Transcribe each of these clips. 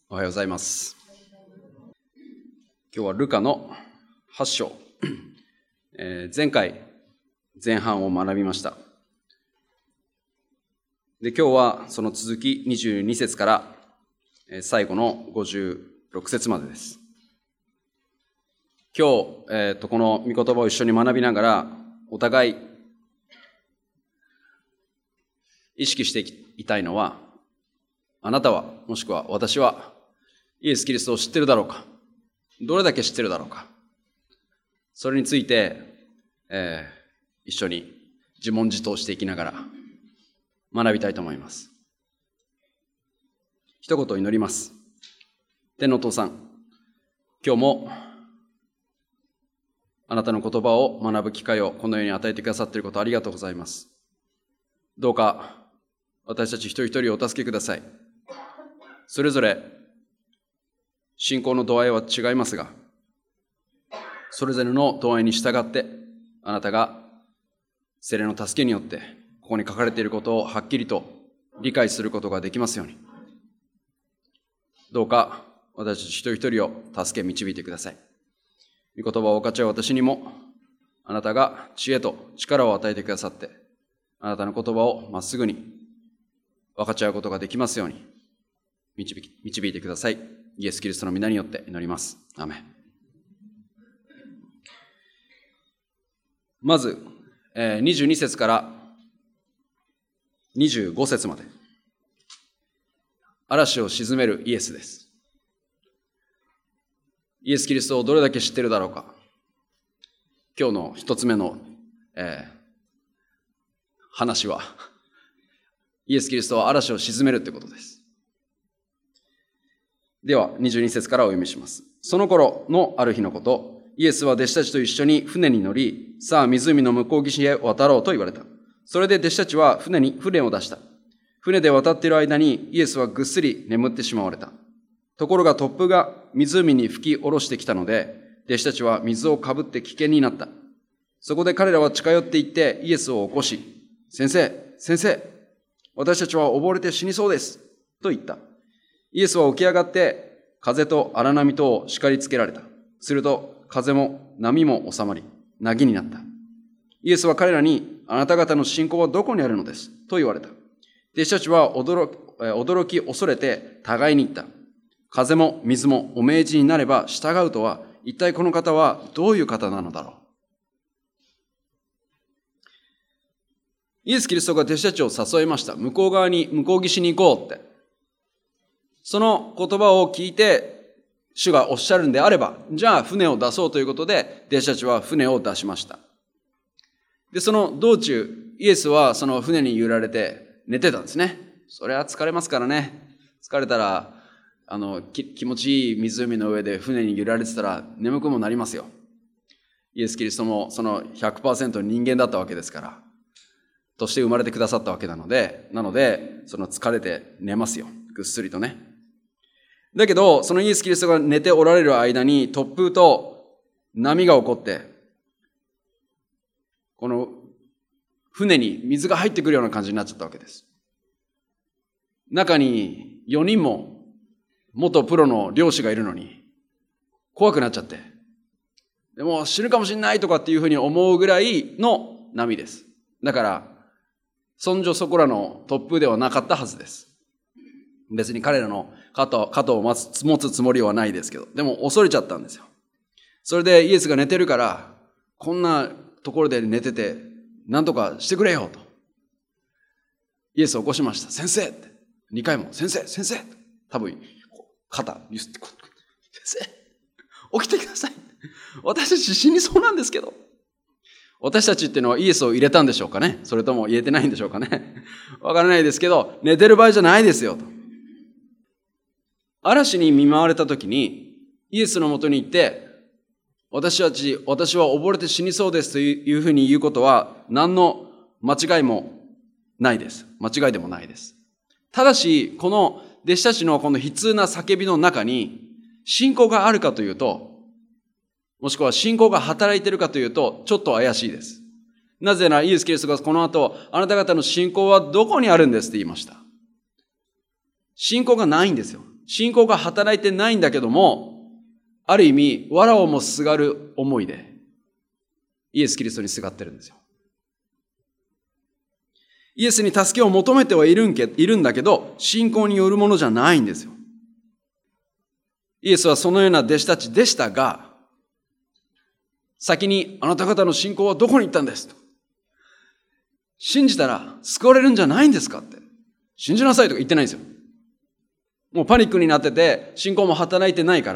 おはようございます。今日はルカの8章、前回前半を学びました。で、今日はその続き22節から最後の56節までです。今日、この御言葉を一緒に学びながらお互い意識していたいのは、あなたはもしくは私はイエス・キリストを知っているだろうか、どれだけ知っているだろうか、それについて、一緒に自問自答していきながら学びたいと思います。一言祈ります。天のお父さん、今日もあなたの言葉を学ぶ機会をこのように与えてくださっていることありがとうございます。どうか私たち一人一人をお助けください。それぞれ信仰の度合いは違いますが、それぞれの度合いに従ってあなたが聖霊の助けによってここに書かれていることをはっきりと理解することができますように、どうか私たち一人一人を助け導いてください。御言葉を分かち合う私にもあなたが知恵と力を与えてくださって、あなたの言葉をまっすぐに分かち合うことができますように導いてください。イエス・キリストの皆によって祈ります。アーメン。まず、22節から25節まで、嵐を鎮めるイエスです。イエス・キリストをどれだけ知っているだろうか。今日の一つ目の、話はイエス・キリストは嵐を鎮めるということです。では22節からお読みします。その頃のある日のこと、イエスは弟子たちと一緒に船に乗り、さあ湖の向こう岸へ渡ろうと言われた。それで弟子たちは船を出した。船で渡っている間にイエスはぐっすり眠ってしまわれた。ところが突風が湖に吹き下ろしてきたので、弟子たちは水をかぶって危険になった。そこで彼らは近寄っていってイエスを起こし、先生、私たちは溺れて死にそうです、と言った。イエスは起き上がって、風と荒波とを叱りつけられた。すると、風も波も収まり、凪になった。イエスは彼らに、あなた方の信仰はどこにあるのです、と言われた。弟子たちは驚き恐れて互いに言った。風も水もお命じになれば従うとは、一体この方はどういう方なのだろう。イエス・キリストが弟子たちを誘いました。向こう岸に行こうって。その言葉を聞いて、主がおっしゃるんであれば、じゃあ船を出そうということで、弟子たちは船を出しました。で、その道中、イエスはその船に揺られて寝てたんですね。それは疲れますからね。疲れたら、気持ちいい湖の上で船に揺られてたら眠くもなりますよ。イエス・キリストもその 100% 人間だったわけですから、として生まれてくださったわけなので、その疲れて寝ますよ。ぐっすりとね。だけど、そのイエス・キリストが寝ておられる間に突風と波が起こって、この船に水が入ってくるような感じになっちゃったわけです。中に4人も元プロの漁師がいるのに怖くなっちゃって、でも死ぬかもしれないとかっていうふうに思うぐらいの波です。だからそんじょそこらの突風ではなかったはずです。別に彼らの肩を持つつもりはないですけど、でも恐れちゃったんですよ。それでイエスが寝てるから、こんなところで寝てて何とかしてくれよとイエスを起こしました。先生って2回も先生多分肩ゆすって、先生起きてください、私たち死にそうなんですけど。私たちっていうのはイエスを入れたんでしょうかね、それとも入れてないんでしょうかね、わからないですけど、寝てる場合じゃないですよと。嵐に見舞われた時にイエスのもとに行って、私は溺れて死にそうですというふうに言うことは何の間違いもないです。間違いでもないです。ただし、この弟子たちのこの悲痛な叫びの中に信仰があるかというと、もしくは信仰が働いているかというと、ちょっと怪しいです。なぜならイエス・キリストがこの後、あなた方の信仰はどこにあるんですって言いました。信仰がないんですよ。 信仰が働いてないんだけども、ある意味、藁をもすがる思いで、イエス・キリストにすがってるんですよ。イエスに助けを求めてはいるんだけど、信仰によるものじゃないんですよ。イエスはそのような弟子たちでしたが、先にあなた方の信仰はどこに行ったんですと。信じたら救われるんじゃないんですかって。信じなさいとか言ってないんですよ。もうパニックになってて、信仰も働いてないから、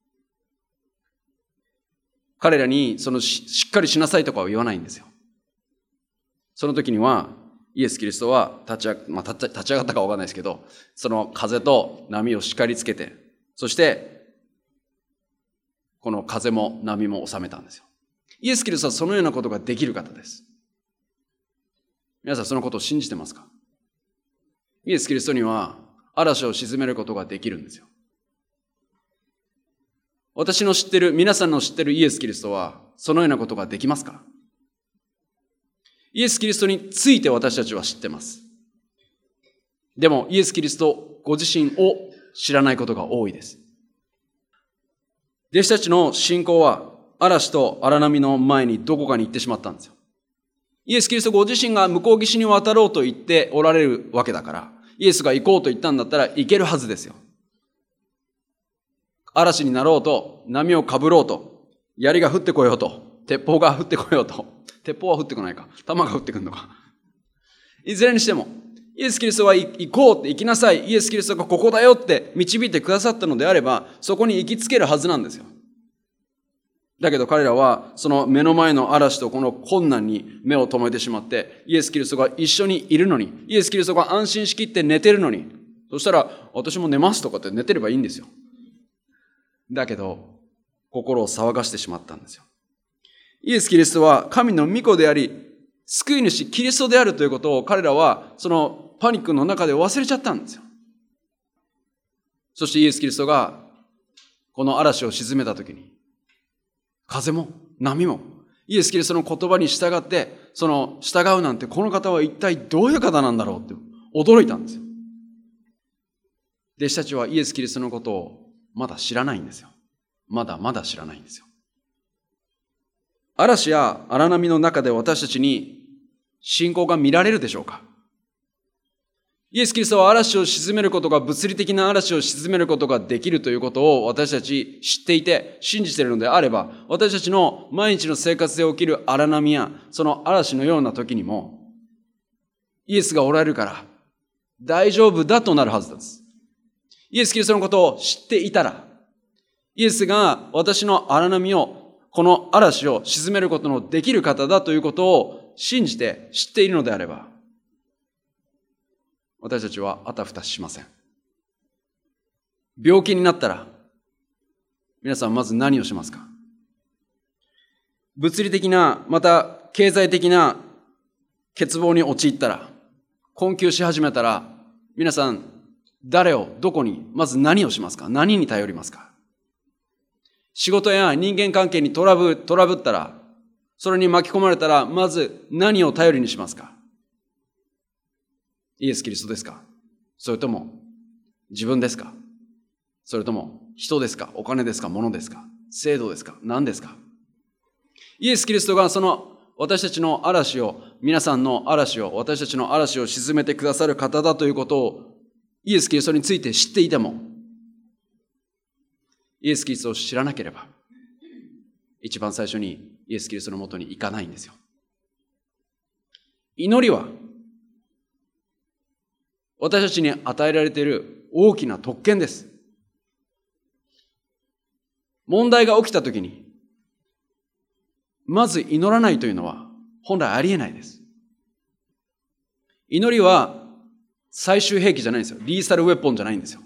彼らにしっかりしなさいとかは言わないんですよ。その時には、イエス・キリストは立ち上がったかわかんないですけど、その風と波を叱りつけて、そして、この風も波も収めたんですよ。イエス・キリストはそのようなことができる方です。皆さんそのことを信じてますか？イエス・キリストには嵐を鎮めることができるんですよ。私の知ってる、皆さんの知ってるイエス・キリストはそのようなことができますか？イエス・キリストについて私たちは知ってます。でもイエス・キリストご自身を知らないことが多いです。弟子たちの信仰は嵐と荒波の前にどこかに行ってしまったんですよ。イエス・キリストご自身が向こう岸に渡ろうと言っておられるわけだから、イエスが行こうと言ったんだったら行けるはずですよ。嵐になろうと、波をかぶろうと、槍が降ってこようと、鉄砲が降ってこようと、鉄砲は降ってこないか、弾が降ってくるのか。いずれにしても、イエス・キリストは行こうって行きなさい。イエス・キリストがここだよって導いてくださったのであれば、そこに行きつけるはずなんですよ。だけど彼らはその目の前の嵐とこの困難に目を留めてしまって、イエス・キリストが一緒にいるのに、イエス・キリストが安心しきって寝てるのに、そしたら私も寝ますとかって寝てればいいんですよ。だけど心を騒がしてしまったんですよ。イエス・キリストは神の御子であり、救い主キリストであるということを彼らはそのパニックの中で忘れちゃったんですよ。そしてイエス・キリストがこの嵐を鎮めたときに、風も波もイエス・キリストの言葉に従って、その従うなんてこの方は一体どういう方なんだろうって驚いたんですよ。弟子たちはイエス・キリストのことをまだ知らないんですよ。まだ知らないんですよ。嵐や荒波の中で私たちに信仰が見られるでしょうか？イエス・キリストは嵐を鎮めることが、物理的な嵐を鎮めることができるということを私たち知っていて信じているのであれば、私たちの毎日の生活で起きる荒波やその嵐のような時にも、イエスがおられるから大丈夫だとなるはずです。イエス・キリストのことを知っていたら、イエスが私の荒波を、この嵐を鎮めることのできる方だということを信じて知っているのであれば、私たちはあたふたしません。病気になったら、皆さんまず何をしますか？物理的な、また経済的な欠乏に陥ったら、困窮し始めたら、皆さん誰を、どこに、まず何をしますか？何に頼りますか？仕事や人間関係にトラブったら、それに巻き込まれたら、まず何を頼りにしますか？イエス・キリストですか？それとも自分ですか？それとも人ですか？お金ですか？物ですか？制度ですか？何ですか？イエス・キリストがその私たちの嵐を、皆さんの嵐を、私たちの嵐を鎮めてくださる方だということをイエス・キリストについて知っていても、イエス・キリストを知らなければ一番最初にイエス・キリストのもとに行かないんですよ。祈りは私たちに与えられている大きな特権です。問題が起きたときに、まず祈らないというのは本来ありえないです。祈りは最終兵器じゃないんですよ。リーサルウェポンじゃないんですよ。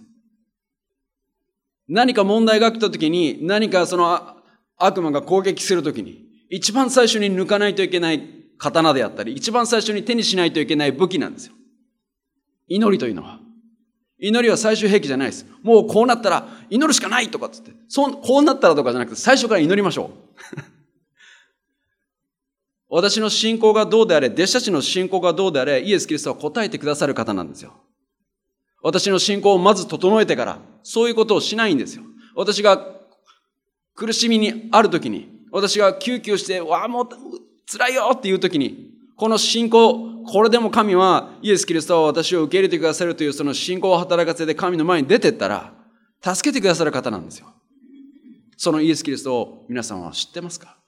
何か問題が起きたときに、何かその悪魔が攻撃するときに、一番最初に抜かないといけない刀であったり、一番最初に手にしないといけない武器なんですよ。祈りというのは。祈りは最終兵器じゃないです。もうこうなったら祈るしかないとかっつって、こうなったらとかじゃなくて最初から祈りましょう。私の信仰がどうであれ、弟子たちの信仰がどうであれ、イエス・キリストは答えてくださる方なんですよ。私の信仰をまず整えてから、 そういうことをしないんですよ。私が苦しみにあるときに、私が救急して、わあ、もう辛いよっていうときに、この信仰、これでも神はイエス・キリストは私を受け入れてくださるというその信仰を働かせて神の前に出てったら、助けてくださる方なんですよ。そのイエス・キリストを皆さんは知ってますか？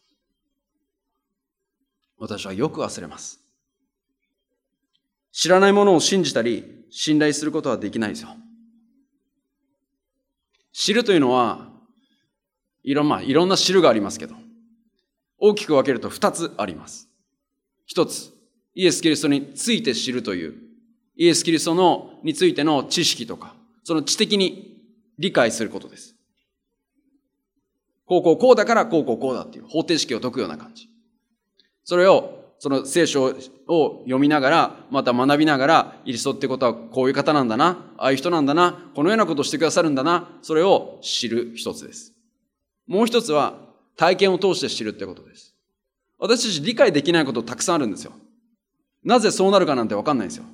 私はよく忘れます。知らないものを信じたり、信頼することはできないですよ。知るというのは、いろんな知るがありますけど、大きく分けると2つあります。1つ、イエス・キリストについて知るという、イエス・キリストについての知識とか、その知的に理解することです。こうだからこうだっていう方程式を解くような感じ。それを、その聖書を読みながら、また学びながら、キリストってことはこういう方なんだな、ああいう人なんだな、このようなことをしてくださるんだな、それを知る一つです。もう一つは、体験を通して知るってことです。私たち理解できないことたくさんあるんですよ。なぜそうなるかなんてわかんないんですよ。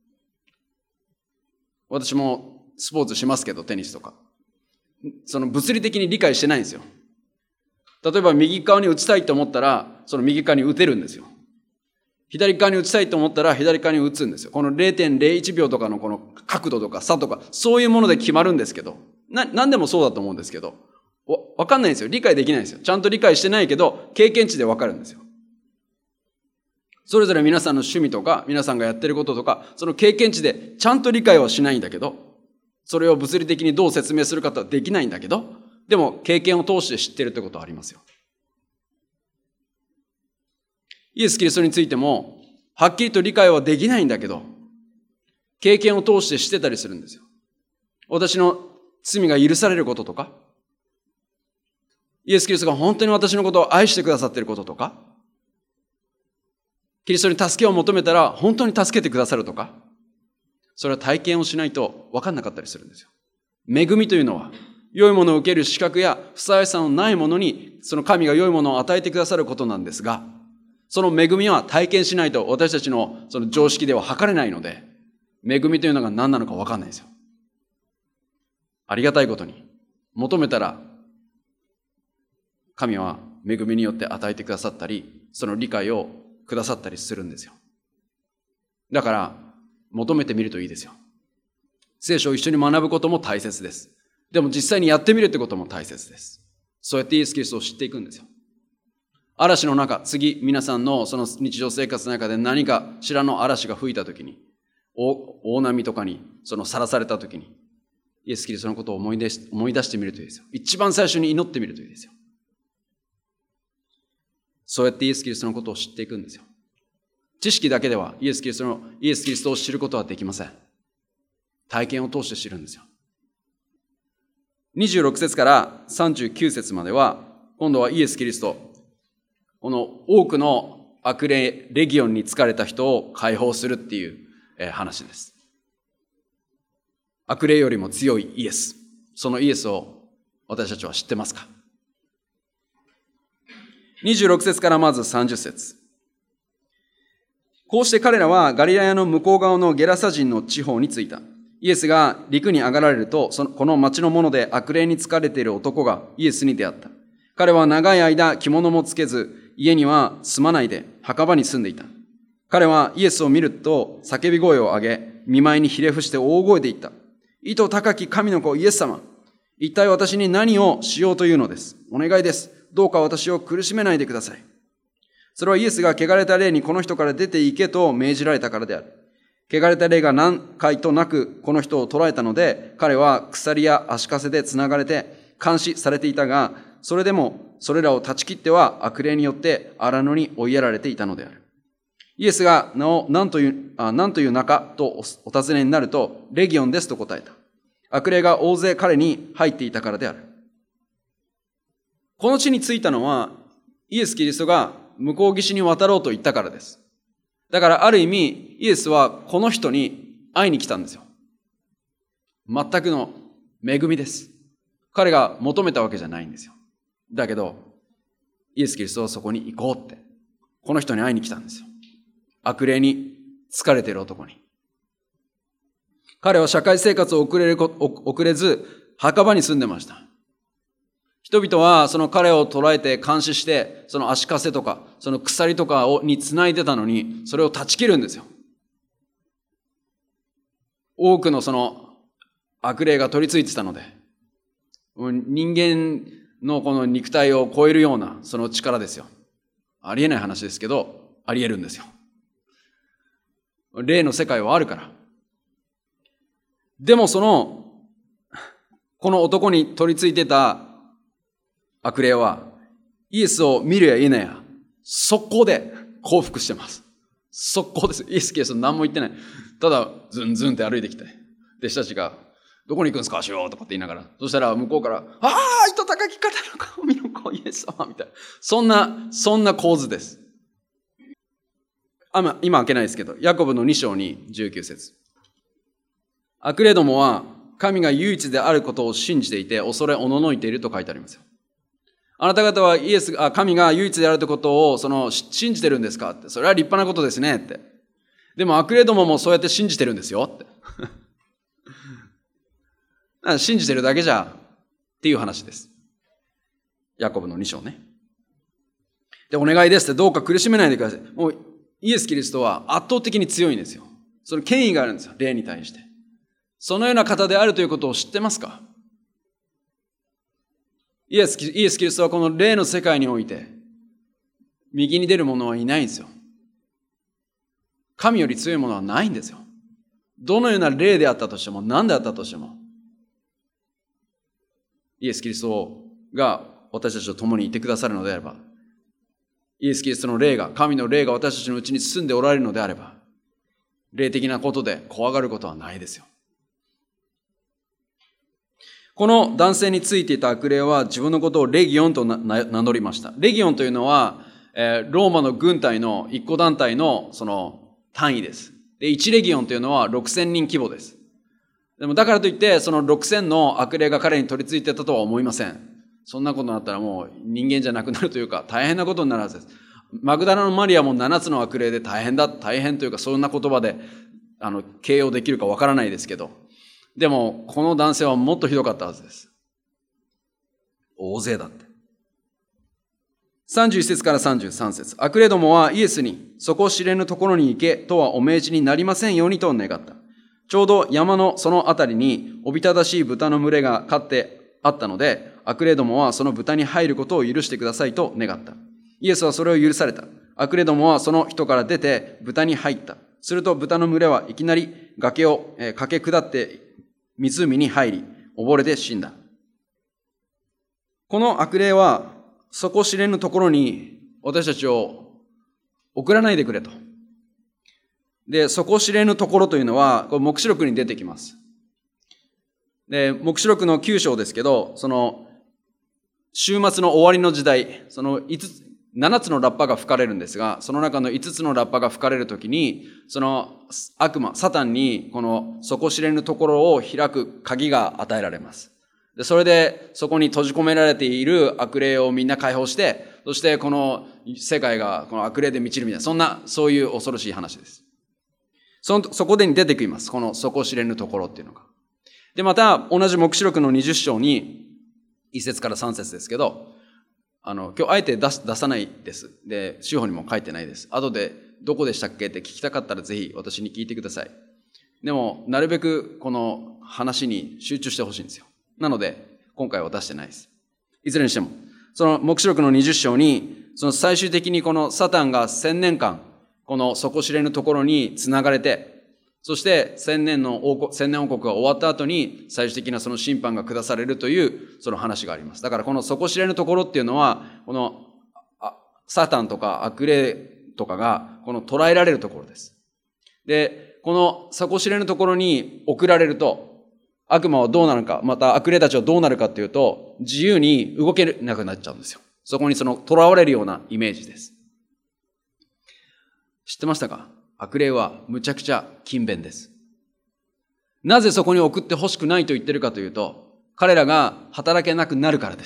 私もスポーツしますけど、テニスとか。その物理的に理解してないんですよ。例えば右側に打ちたいと思ったら、その右側に打てるんですよ。左側に打ちたいと思ったら左側に打つんですよ。この 0.01 秒とかのこの角度とか差とか、そういうもので決まるんですけど、何でもそうだと思うんですけど、わかんないんですよ。理解できないんですよ。ちゃんと理解してないけど、経験値でわかるんですよ。それぞれ皆さんの趣味とか、皆さんがやってることとか、その経験値でちゃんと理解はしないんだけど、それを物理的にどう説明するかとはできないんだけど、でも経験を通して知ってるってことはありますよ。イエス・キリストについても、はっきりと理解はできないんだけど、経験を通して知ってたりするんですよ。私の罪が許されることとか、イエス・キリストが本当に私のことを愛してくださっていることとか、キリストに助けを求めたら本当に助けてくださるとか、それは体験をしないと分かんなかったりするんですよ。恵みというのは、良いものを受ける資格やふさわしさのないものに、その神が良いものを与えてくださることなんですが、その恵みは体験しないと私たちのその常識では測れないので、恵みというのが何なのか分かんないんですよ。ありがたいことに、求めたら、神は恵みによって与えてくださったり、その理解をくださったりするんですよ。だから、求めてみるといいですよ。聖書を一緒に学ぶことも大切です。でも実際にやってみるってことも大切です。そうやってイエス・キリストを知っていくんですよ。嵐の中、次、皆さんのその日常生活の中で何かしらの嵐が吹いたときに、大波とかにさらされたときに、イエス・キリストのことを思い出してみるといいですよ。一番最初に祈ってみるといいですよ。そうやってイエス・キリストのことを知っていくんですよ。知識だけではイエス・キリストを知ることはできません。体験を通して知るんですよ。26節から39節までは、今度はイエス・キリスト、この多くの悪霊、レギオンに疲れた人を解放するっていう話です。悪霊よりも強いイエス。そのイエスを私たちは知ってますか？26節からまず30節。こうして彼らはガリラヤの向こう側のゲラサ人の地方に着いた。イエスが陸に上がられると、この町の者で悪霊に疲れている男がイエスに出会った。彼は長い間着物もつけず、家には住まないで墓場に住んでいた。彼はイエスを見ると叫び声を上げ、見舞いにひれ伏して大声で言った。意図高き神の子イエス様、一体私に何をしようというのです。お願いです。どうか私を苦しめないでください。それはイエスが汚れた霊にこの人から出て行けと命じられたからである。汚れた霊が何回となくこの人を捕らえたので、彼は鎖や足かせでつながれて監視されていたが、それでもそれらを断ち切っては悪霊によって荒野に追いやられていたのである。イエスが何という仲とお尋ねになると、レギオンですと答えた。悪霊が大勢彼に入っていたからである。この地に着いたのは、イエス・キリストが向こう岸に渡ろうと言ったからです。だからある意味、イエスはこの人に会いに来たんですよ。全くの恵みです。彼が求めたわけじゃないんですよ。だけど、イエス・キリストはそこに行こうって、この人に会いに来たんですよ。悪霊に疲れている男に。彼は社会生活を送れず、 墓場に住んでました。人々はその彼を捕らえて監視して、その足かせとか、その鎖とかに繋いでたのに、それを断ち切るんですよ。多くのその悪霊が取り付いてたので、人間のこの肉体を超えるようなその力ですよ。ありえない話ですけど、ありえるんですよ。霊の世界はあるから。でもこの男に取り付いてた悪霊は、イエスを見るや否や、速攻で降伏してます。速攻です。イエス・キリスト何も言ってない。ただ、ズンズンって歩いてきて、弟子たちが、どこに行くんですか、しようとかって言いながら。そしたら向こうから、ああ、糸高き方の神の子、イエス様みたいな。そんな構図です。今開けないですけど、ヤコブの2章に19節。悪霊どもは神が唯一であることを信じていて、恐れおののいていると書いてありますよ。あなた方は神が唯一であるということを信じてるんですかって。それは立派なことですねって。でも悪霊どももそうやって信じてるんですよって。信じてるだけじゃっていう話です。ヤコブの2章ね。で、お願いですって、どうか苦しめないでください。もうイエス・キリストは圧倒的に強いんですよ。その権威があるんですよ、霊に対して。そのような方であるということを知ってますか？イエス・キリストはこの霊の世界において、右に出る者はいないんですよ。神より強いものはないんですよ。どのような霊であったとしても、何であったとしても、イエス・キリストが私たちと共にいてくださるのであれば、イエス・キリストの霊が、神の霊が私たちのうちに住んでおられるのであれば、霊的なことで怖がることはないですよ。この男性についていた悪霊は自分のことをレギオンと名乗りました。レギオンというのは、ローマの軍隊の一個団体のその単位です。で、1レギオンというのは6000人規模です。でもだからといって、その6000の悪霊が彼に取り付いてたとは思いません。そんなことになったらもう人間じゃなくなるというか、大変なことになるはずです。マグダラのマリアも7つの悪霊で大変というか、そんな言葉で形容できるかわからないですけど、でもこの男性はもっとひどかったはずです。大勢だって。31節から33節。悪霊どもはイエスに、そこを知れぬところに行けとはお命じになりませんようにと願った。ちょうど山のそのあたりにおびただしい豚の群れが飼ってあったので、悪霊どもはその豚に入ることを許してくださいと願った。イエスはそれを許された。悪霊どもはその人から出て豚に入った。すると豚の群れはいきなり崖を駆け下って湖に入り、溺れて死んだ。この悪霊は底知れぬところに私たちを送らないでくれと。で、底知れぬところというのは、これ黙示録に出てきます。で、黙示録の9章ですけど、その、終末の終わりの時代、その7つのラッパが吹かれるんですが、その中の5つのラッパが吹かれるときに、その悪魔、サタンに、この底知れぬところを開く鍵が与えられます。で、それで、そこに閉じ込められている悪霊をみんな解放して、そしてこの世界がこの悪霊で満ちるみたいな、そういう恐ろしい話です。そこでに出てきます。この底知れぬところっていうのが。で、また、同じ黙示録の20章に、1節から3節ですけど、今日あえて出さないです。で、司法にも書いてないです。後で、どこでしたっけって聞きたかったらぜひ私に聞いてください。でも、なるべくこの話に集中してほしいんですよ。なので、今回は出してないです。いずれにしても、その黙示録の20章に、その最終的にこのサタンが1000年間、この底知れぬところに繋がれて、そして千年王国が終わった後に最終的なその審判が下されるというその話があります。だからこの底知れぬところっていうのは、このサタンとか悪霊とかがこの捉えられるところです。で、この底知れぬところに送られると、悪魔はどうなるか、また悪霊たちはどうなるかっていうと、自由に動けなくなっちゃうんですよ。そこに囚われるようなイメージです。知ってましたか？悪霊はむちゃくちゃ勤勉です。なぜそこに送ってほしくないと言ってるかというと、彼らが働けなくなるからです。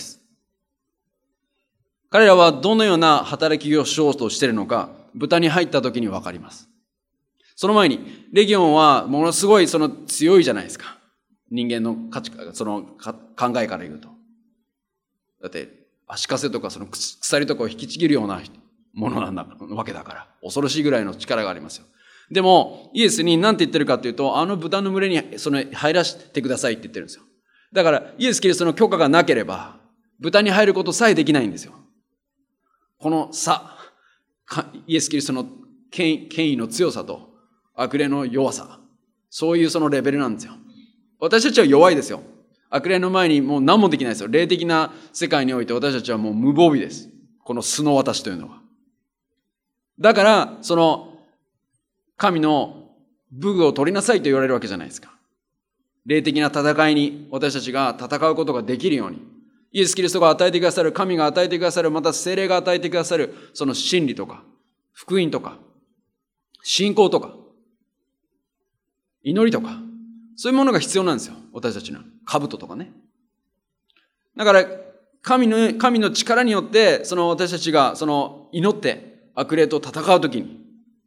彼らはどのような働きをしようとしているのか、豚に入った時にわかります。その前に、レギオンはものすごい強いじゃないですか。 人間の価値、その考えから言うと。だって、足かせとかその鎖とかを引きちぎるようなものなんだわけだから、恐ろしいぐらいの力がありますよ。でも、イエスに何て言ってるかというと、あの豚の群れに入らせてくださいって言ってるんですよ。だから、イエス・キリストの許可がなければ、豚に入ることさえできないんですよ。この差、イエス・キリストの権威の強さと悪霊の弱さ、そういうそのレベルなんですよ。私たちは弱いですよ。悪霊の前にもう何もできないですよ。霊的な世界において私たちはもう無防備です。この素の私というのは。だから、その神の武具を取りなさいと言われるわけじゃないですか。霊的な戦いに私たちが戦うことができるように、イエス・キリストが与えてくださる、神が与えてくださる、また聖霊が与えてくださる、その真理とか、福音とか、信仰とか、祈りとか、そういうものが必要なんですよ。私たちの。兜とかね。だから、神の力によって、その私たちが、その祈って悪霊と戦うときに、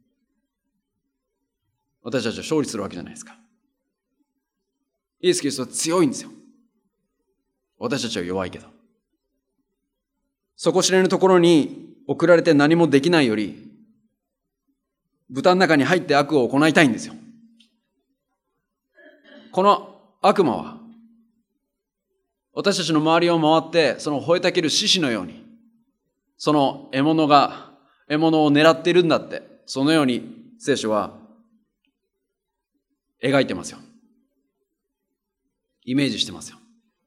私たちは勝利するわけじゃないですか。イエス・キリストは強いんですよ。私たちは弱いけど。底知れぬところに送られて何もできないより、豚の中に入って悪を行いたいんですよ。この悪魔は、私たちの周りを回って、その吠えたける獅子のように、その獲物を狙っているんだって、そのように聖書は描いてますよ。イメージしてますよ。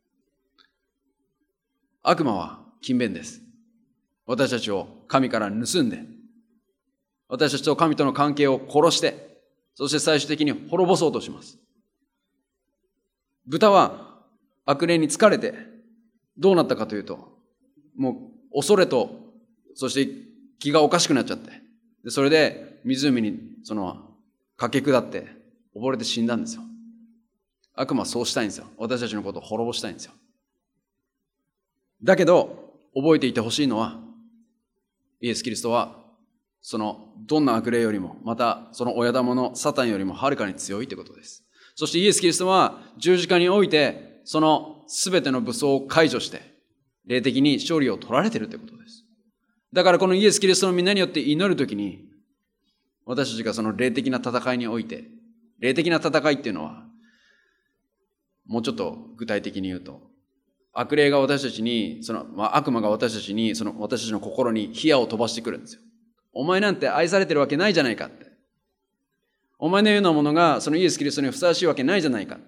悪魔は勤勉です。私たちを神から盗んで、私たちと神との関係を殺して、そして最終的に滅ぼそうとします。豚は悪霊に疲れて、どうなったかというと、もう恐れと、そして気がおかしくなっちゃって、それで湖に駆け下って溺れて死んだんですよ。悪魔はそうしたいんですよ。私たちのことを滅ぼしたいんですよ。だけど、覚えていてほしいのは、イエス・キリストは、どんな悪霊よりも、またその親玉のサタンよりもはるかに強いということです。そしてイエス・キリストは十字架において、そのすべての武装を解除して、霊的に勝利を取られているということです。だからこのイエス・キリストの皆によって祈るときに、私たちがその霊的な戦いにおいて、霊的な戦いっていうのは、もうちょっと具体的に言うと、悪霊が私たちに、悪魔が私たちに、私たちの心に火矢を飛ばしてくるんですよ。お前なんて愛されてるわけないじゃないかって。お前のようなものがそのイエス・キリストにふさわしいわけないじゃないかって。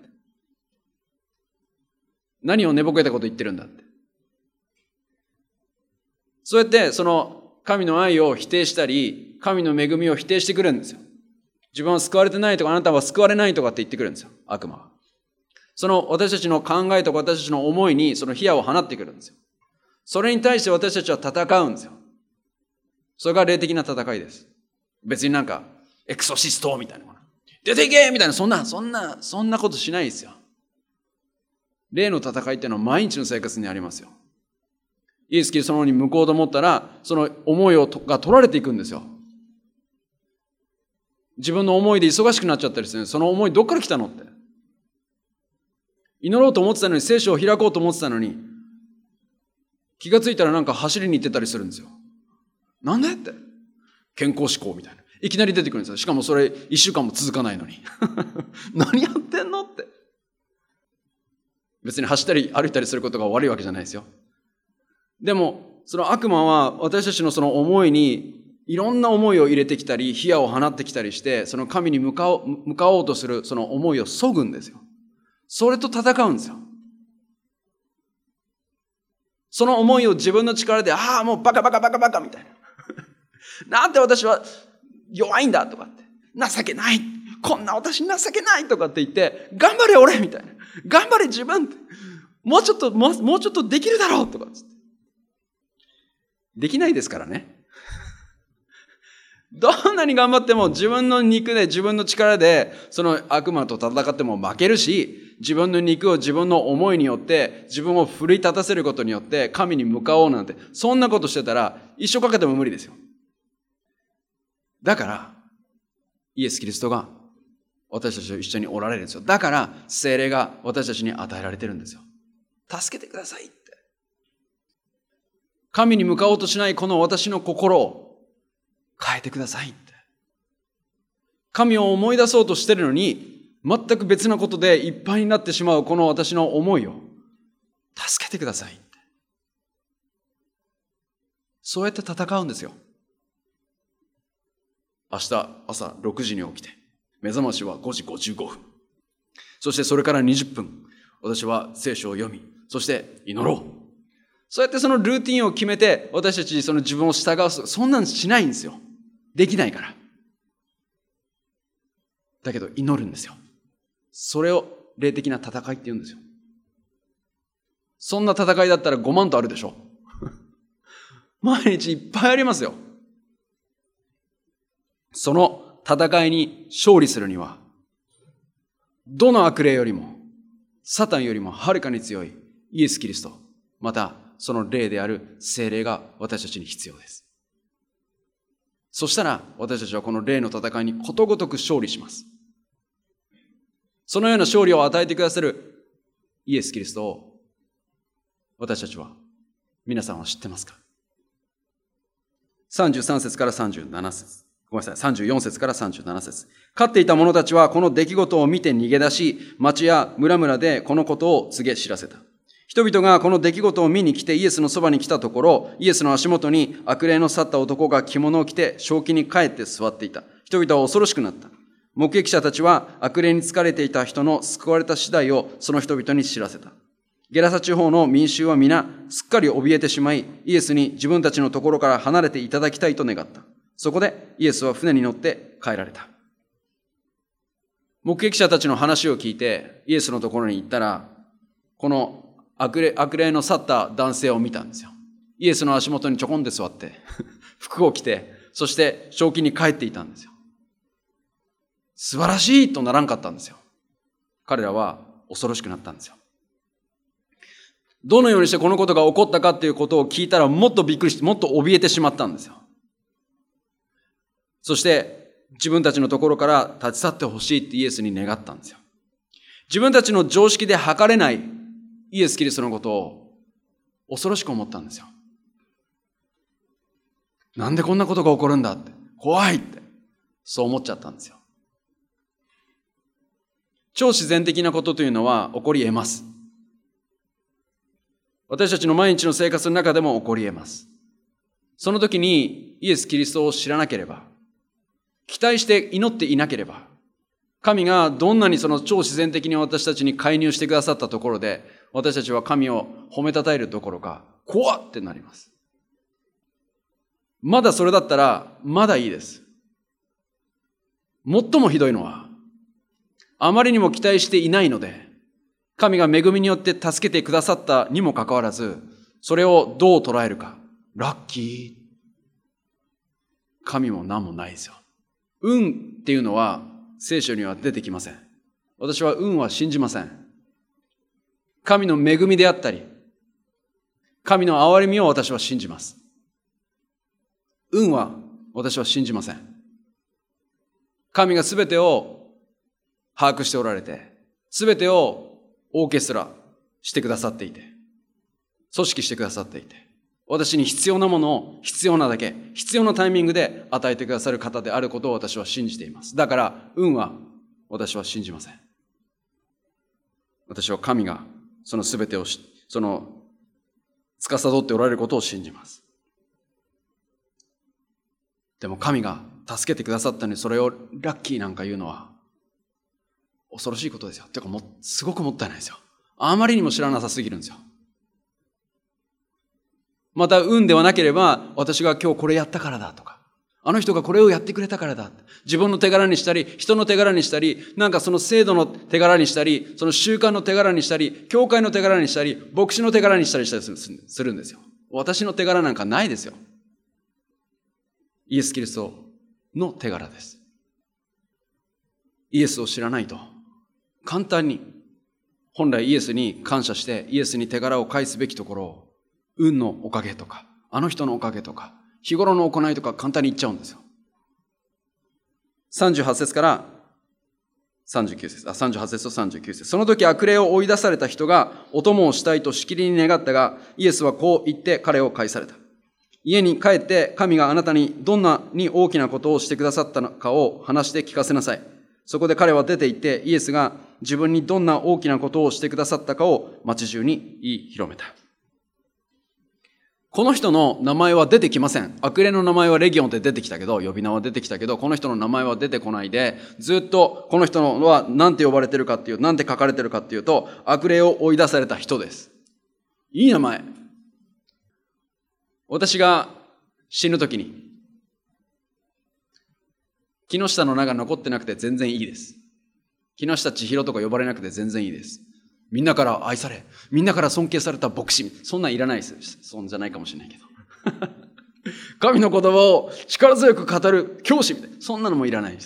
何を寝ぼけたこと言ってるんだって。そうやってその神の愛を否定したり、神の恵みを否定してくるんですよ。自分は救われてないとか、あなたは救われないとかって言ってくるんですよ、悪魔は。その私たちの考えとか私たちの思いにその火矢を放ってくるんですよ。それに対して私たちは戦うんですよ。それが霊的な戦いです。別にエクソシストみたいなもの。出ていけみたいな、そんなことしないですよ。霊の戦いっていうのは毎日の生活にありますよ。イエス・キリストの方に向こうと思ったら、その思いが取られていくんですよ。自分の思いで忙しくなっちゃったりする。その思いどっから来たのって。祈ろうと思ってたのに、聖書を開こうと思ってたのに、気がついたら走りに行ってたりするんですよ。なんでって。健康志向みたいな。いきなり出てくるんですよ。しかもそれ1週間も続かないのに。何やってんのって。別に走ったり歩いたりすることが悪いわけじゃないですよ。でも、その悪魔は私たちのその思いにいろんな思いを入れてきたり、火矢を放ってきたりして、その神に向かおうとするその思いを削ぐんですよ。それと戦うんですよ。その思いを自分の力で、もうバカみたいな。なんて私は弱いんだとかって。情けない。こんな私情けないとかって言って、頑張れ俺みたいな。頑張れ自分って。もうちょっとできるだろうとかって。できないですからね。どんなに頑張っても自分の肉で自分の力でその悪魔と戦っても負けるし、自分の肉を自分の思いによって自分を奮い立たせることによって神に向かおうなんて、そんなことしてたら一生かけても無理ですよ。だからイエス・キリストが私たちと一緒におられるんですよ。だから聖霊が私たちに与えられてるんですよ。助けてくださいって。神に向かおうとしないこの私の心を変えてくださいって。神を思い出そうとしてるのに、全く別なことでいっぱいになってしまうこの私の思いを助けてくださいって。そうやって戦うんですよ。明日朝6時に起きて、目覚ましは5時55分。そしてそれから20分、私は聖書を読み、そして祈ろう。そうやってそのルーティンを決めて、私たちその自分を従う、そんなんしないんですよ。できないから。だけど祈るんですよ。それを霊的な戦いって言うんですよ。そんな戦いだったら5万とあるでしょ。毎日いっぱいありますよ。その戦いに勝利するには、どの悪霊よりも、サタンよりもはるかに強いイエス・キリスト、またその霊である聖霊が私たちに必要です。そしたら私たちはこの霊の戦いにことごとく勝利します。そのような勝利を与えてくださるイエス・キリストを私たちは、皆さんは知ってますか？ 33 節から37節。ごめんなさい、34節から37節。勝っていた者たちはこの出来事を見て逃げ出し、町や村々でこのことを告げ知らせた。人々がこの出来事を見に来てイエスのそばに来たところ、イエスの足元に悪霊の去った男が着物を着て正気に帰って座っていた。人々は恐ろしくなった。目撃者たちは悪霊に疲れていた人の救われた次第をその人々に知らせた。ゲラサ地方の民衆は皆すっかり怯えてしまい、イエスに自分たちのところから離れていただきたいと願った。そこでイエスは船に乗って帰られた。目撃者たちの話を聞いてイエスのところに行ったら、この悪霊の去った男性を見たんですよ。イエスの足元にちょこんで座って服を着て、そして正気に帰っていたんですよ。素晴らしいとならんかったんですよ。彼らは恐ろしくなったんですよ。どのようにしてこのことが起こったかっていうことを聞いたら、もっとびっくりして、もっと怯えてしまったんですよ。そして自分たちのところから立ち去ってほしいってイエスに願ったんですよ。自分たちの常識で測れないイエス・キリストのことを恐ろしく思ったんですよ。なんでこんなことが起こるんだって、怖いって、そう思っちゃったんですよ。超自然的なことというのは起こり得ます。私たちの毎日の生活の中でも起こり得ます。その時にイエス・キリストを知らなければ、期待して祈っていなければ、神がどんなにその超自然的に私たちに介入してくださったところで、私たちは神を褒めたたえるどころか、怖ってなります。まだそれだったら、まだいいです。最もひどいのは、あまりにも期待していないので、神が恵みによって助けてくださったにもかかわらず、それをどう捉えるか。ラッキー。神も何もないですよ。運っていうのは聖書には出てきません。私は運は信じません。神の恵みであったり、神の憐れみを私は信じます。運は私は信じません。神がすべてを把握しておられて、すべてをオーケストラしてくださっていて、組織してくださっていて、私に必要なものを必要なだけ、必要なタイミングで与えてくださる方であることを私は信じています。だから、運は私は信じません。私は神がそのすべてを司っておられることを信じます。でも神が助けてくださったのにそれをラッキーなんか言うのは恐ろしいことですよ。てかすごくもったいないですよ。あまりにも知らなさすぎるんですよ。また運ではなければ、私が今日これやったからだとか、あの人がこれをやってくれたからだ。自分の手柄にしたり、人の手柄にしたり、なんかその制度の手柄にしたり、その習慣の手柄にしたり、教会の手柄にしたり、牧師の手柄にしたりするんですよ。私の手柄なんかないですよ。イエス・キリストの手柄です。イエスを知らないと、簡単に、本来イエスに感謝して、イエスに手柄を返すべきところを、運のおかげとか、あの人のおかげとか、日頃の行いとか簡単に言っちゃうんですよ。38節から 38節と39節。その時悪霊を追い出された人がお供をしたいとしきりに願ったが、イエスはこう言って彼を返された。家に帰って神があなたにどんなに大きなことをしてくださったのかを話して聞かせなさい。そこで彼は出て行って、イエスが自分にどんな大きなことをしてくださったかを町中に言い広めた。この人の名前は出てきません。悪霊の名前はレギオンって出てきたけど、呼び名は出てきたけど、この人の名前は出てこないで、ずっとこの人のは何て呼ばれてるかっていう、何て書かれてるかっていうと、悪霊を追い出された人です。いい名前。私が死ぬときに、木下の名が残ってなくて全然いいです。木下千尋とか呼ばれなくて全然いいです。みんなから愛され、みんなから尊敬された牧師、そんなんいらないです。そんじゃないかもしれないけど。神の言葉を力強く語る教師みたいな、そんなのもいらないです。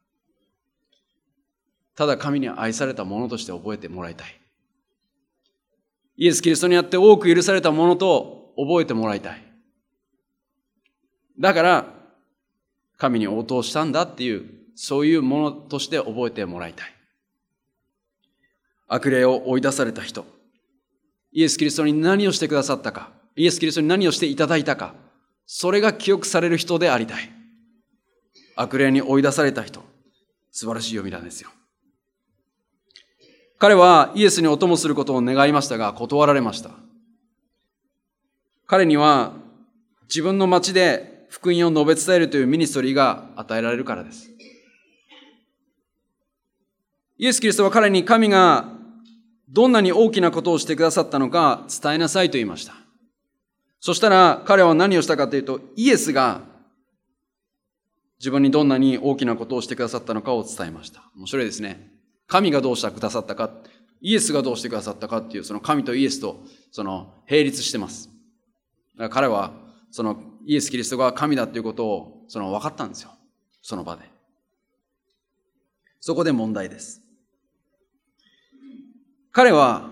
ただ神に愛されたものとして覚えてもらいたい。イエス・キリストにあって多く許されたものと覚えてもらいたい。だから神に応答したんだっていう、そういうものとして覚えてもらいたい。悪霊を追い出された人、イエス・キリストに何をしてくださったか、イエス・キリストに何をしていただいたか、それが記憶される人でありたい。悪霊に追い出された人、素晴らしい読みなんですよ。彼はイエスにお供することを願いましたが、断られました。彼には自分の町で福音を述べ伝えるというミニストリーが与えられるからです。イエス・キリストは彼に神がどんなに大きなことをしてくださったのか伝えなさいと言いました。そしたら彼は何をしたかというと、イエスが自分にどんなに大きなことをしてくださったのかを伝えました。面白いですね。神がどうしてくださったか、イエスがどうしてくださったかっていう、その神とイエスと並立してます。だから彼はイエス・キリストが神だっていうことを分かったんですよ。その場で。そこで問題です。彼は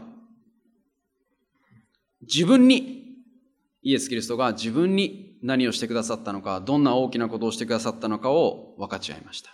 自分に、イエス・キリストが自分に何をしてくださったのか、どんな大きなことをしてくださったのかを分かち合いました。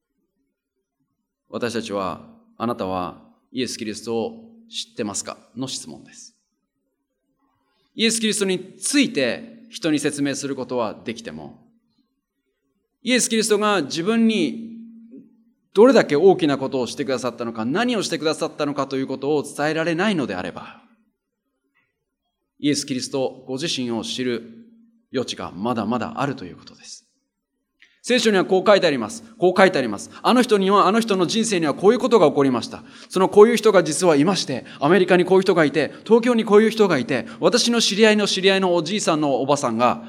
私たちは、あなたはイエス・キリストを知ってますかの質問です。イエス・キリストについて人に説明することはできても、イエス・キリストが自分にどれだけ大きなことをしてくださったのか、何をしてくださったのかということを伝えられないのであれば、イエス・キリストご自身を知る余地がまだまだあるということです。聖書にはこう書いてあります。こう書いてあります。あの人には、あの人の人生にはこういうことが起こりました。こういう人が実はいまして、アメリカにこういう人がいて、東京にこういう人がいて、私の知り合いの知り合いのおじいさんのおばさんが、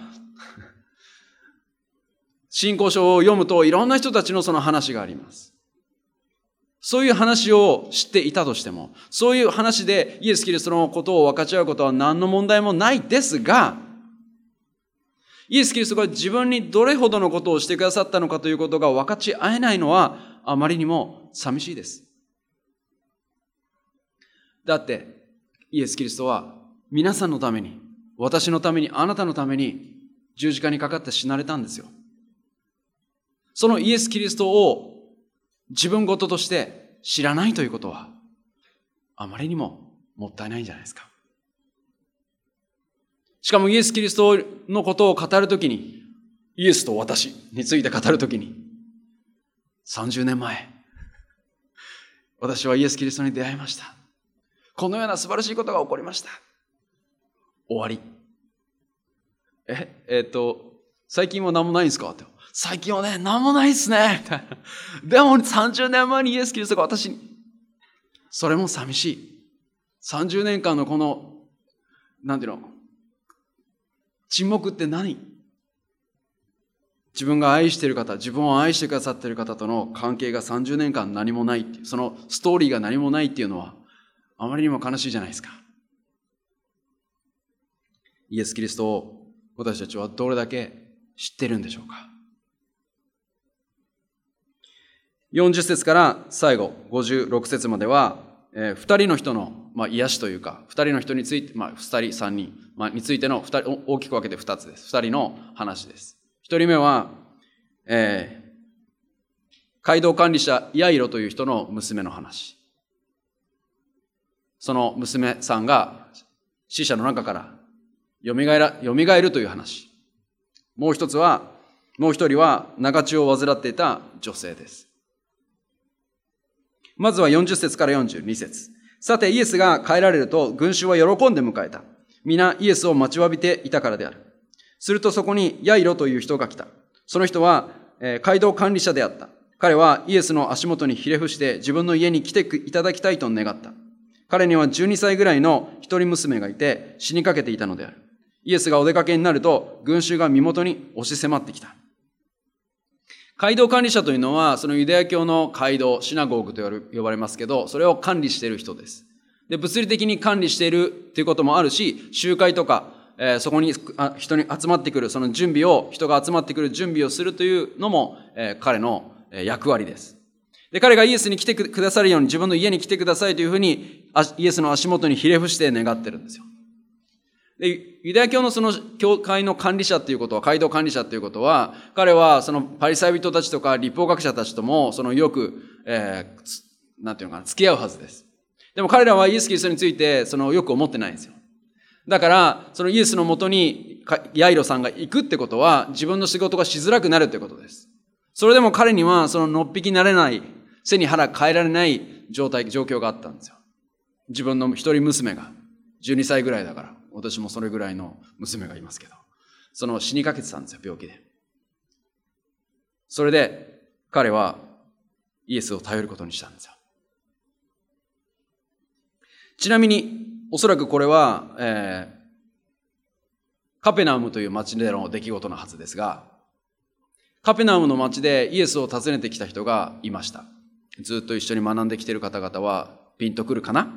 信仰書を読むといろんな人たちのその話があります。そういう話を知っていたとしても、そういう話でイエス・キリストのことを分かち合うことは何の問題もないですが、イエス・キリストが自分にどれほどのことをしてくださったのかということが分かち合えないのはあまりにも寂しいです。だってイエス・キリストは皆さんのために、私のために、あなたのために十字架にかかって死なれたんですよ。そのイエス・キリストを自分事として知らないということはあまりにももったいないんじゃないですか。しかもイエス・キリストのことを語るときに、イエスと私について語るときに、30年前、私はイエス・キリストに出会いました。このような素晴らしいことが起こりました。終わり。最近は何もないんですかって。最近はね、何もないですね。でも30年前にイエス・キリストが私に。それも寂しい。30年間のこの、沈黙って何？自分が愛している方、自分を愛してくださっている方との関係が30年間何もないっていう、そのストーリーが何もないっていうのは、あまりにも悲しいじゃないですか。イエス・キリストを私たちはどれだけ知っているんでしょうか。40節から最後56節までは、2人の人の、癒しというか、2人の人について、2人3人、についての2人、大きく分けて2つです。2人の話です。1人目は、 街道管理者ヤイロという人の娘の話。その娘さんが死者の中からよみがえるという話。もう一人は長血を患っていた女性です。まずは40節から42節。さてイエスが帰られると群衆は喜んで迎えた。皆イエスを待ちわびていたからである。するとそこにヤイロという人が来た。その人は街道管理者であった。彼はイエスの足元にひれ伏して自分の家に来ていただきたいと願った。彼には12歳ぐらいの一人娘がいて死にかけていたのである。イエスがお出かけになると群衆が身元に押し迫ってきた。街道管理者というのはそのユダヤ教の街道、シナゴーグと呼ばれますけど、それを管理している人です。で、物理的に管理しているということもあるし、集会とか、そこに人に集まってくる、その準備を、人が集まってくる準備をするというのも、彼の役割です。で、彼がイエスに来てくださるように、自分の家に来てくださいというふうに、イエスの足元にひれ伏して願ってるんですよ。で、ユダヤ教のその教会の管理者っていうことは、街道管理者っていうことは、彼はそのパリサイ人たちとか立法学者たちとも、そのよく、なんていうのかな、付き合うはずです。でも彼らはイエス・キリストについて、よく思ってないんですよ。だから、そのイエスのもとにヤイロさんが行くってことは、自分の仕事がしづらくなるってことです。それでも彼には、のっぴきなれない、背に腹変えられない状況があったんですよ。自分の一人娘が、12歳ぐらいだから、私もそれぐらいの娘がいますけど、死にかけてたんですよ、病気で。それで、彼はイエスを頼ることにしたんですよ。ちなみに、おそらくこれは、カペナウムという町での出来事のはずですが、カペナウムの町でイエスを訪ねてきた人がいました。ずっと一緒に学んできている方々はピンとくるかな？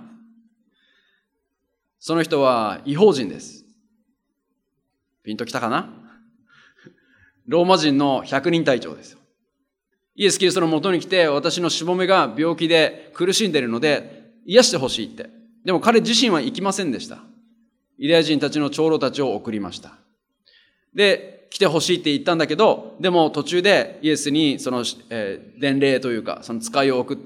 その人は異邦人です。ピンときたかな？ローマ人の100人隊長ですよ。イエス・キリストのもとに来て、私のしもべが病気で苦しんでいるので癒してほしいって。でも彼自身は行きませんでした。ユダヤ人たちの長老たちを送りました。で、来てほしいって言ったんだけど、でも途中でイエスに伝令というか、その使いを送って、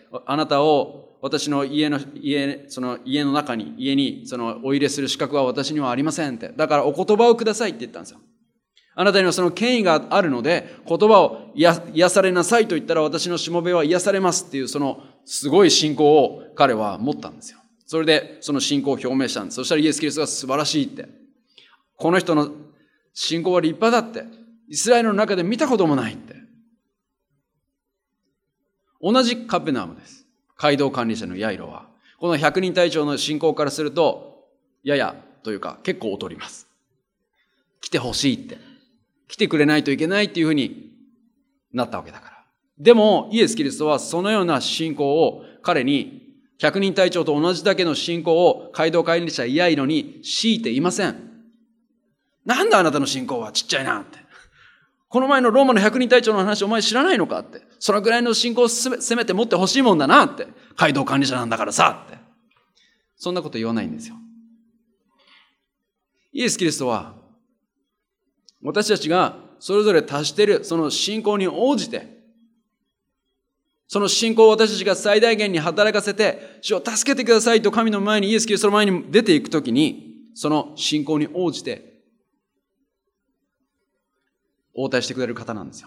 あなたを私の家の中に、お入れする資格は私にはありませんって。だからお言葉をくださいって言ったんですよ。あなたにはその権威があるので、言葉を癒されなさいと言ったら私のしもべは癒されますっていう、すごい信仰を彼は持ったんですよ。それでその信仰を表明したんです。そしたらイエス・キリストが素晴らしいって。この人の信仰は立派だって。イスラエルの中で見たこともないって。同じカペナウムです。街道管理者のヤイロは、この100人隊長の信仰からすると、ややというか結構劣ります。来てほしいって。来てくれないといけないっていうふうになったわけだから。でも、イエス・キリストはそのような信仰を彼に、100人隊長と同じだけの信仰を街道管理者ヤイロに強いていません。なんだあなたの信仰はちっちゃいなって。この前のローマの100人隊長の話お前知らないのかって。そのぐらいの信仰をせめて持ってほしいもんだなって。街道管理者なんだからさって。そんなこと言わないんですよ。イエス・キリストは私たちがそれぞれ達しているその信仰に応じて、その信仰を私たちが最大限に働かせて、主を助けてくださいと神の前に、イエス・キリストの前に出ていくときに、その信仰に応じて応対してくれる方なんですよ。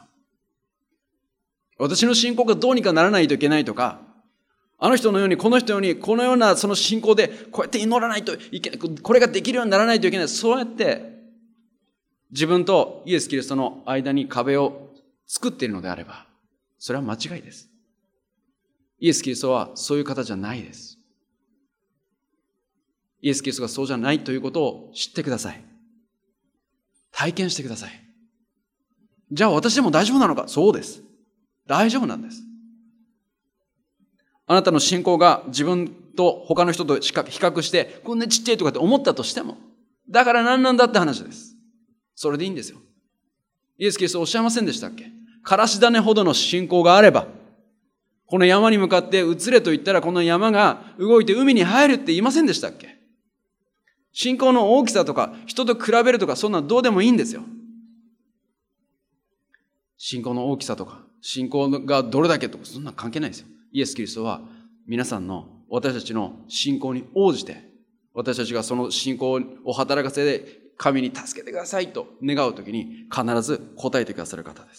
私の信仰がどうにかならないといけないとか、あの人のようにこの人のようにこのようなその信仰でこうやって祈らないといけない、これができるようにならないといけない。そうやって自分とイエス・キリストの間に壁を作っているのであれば、それは間違いです。イエス・キリストはそういう方じゃないです。イエス・キリストがそうじゃないということを知ってください。体験してください。じゃあ私でも大丈夫なのか？そうです。大丈夫なんです。あなたの信仰が自分と他の人と比較して、こんなちっちゃいとかって思ったとしても、だから何なんだって話です。それでいいんですよ。イエス・キリストおっしゃいませんでしたっけ？からし種ほどの信仰があれば、この山に向かって移れと言ったらこの山が動いて海に入るって言いませんでしたっけ？信仰の大きさとか人と比べるとかそんなのどうでもいいんですよ。 信仰の大きさとか、信仰がどれだけとか、そんな関係ないですよ。イエス・キリストは皆さんの、私たちの信仰に応じて、私たちがその信仰を働かせて神に助けてくださいと願うときに必ず答えてくださる方です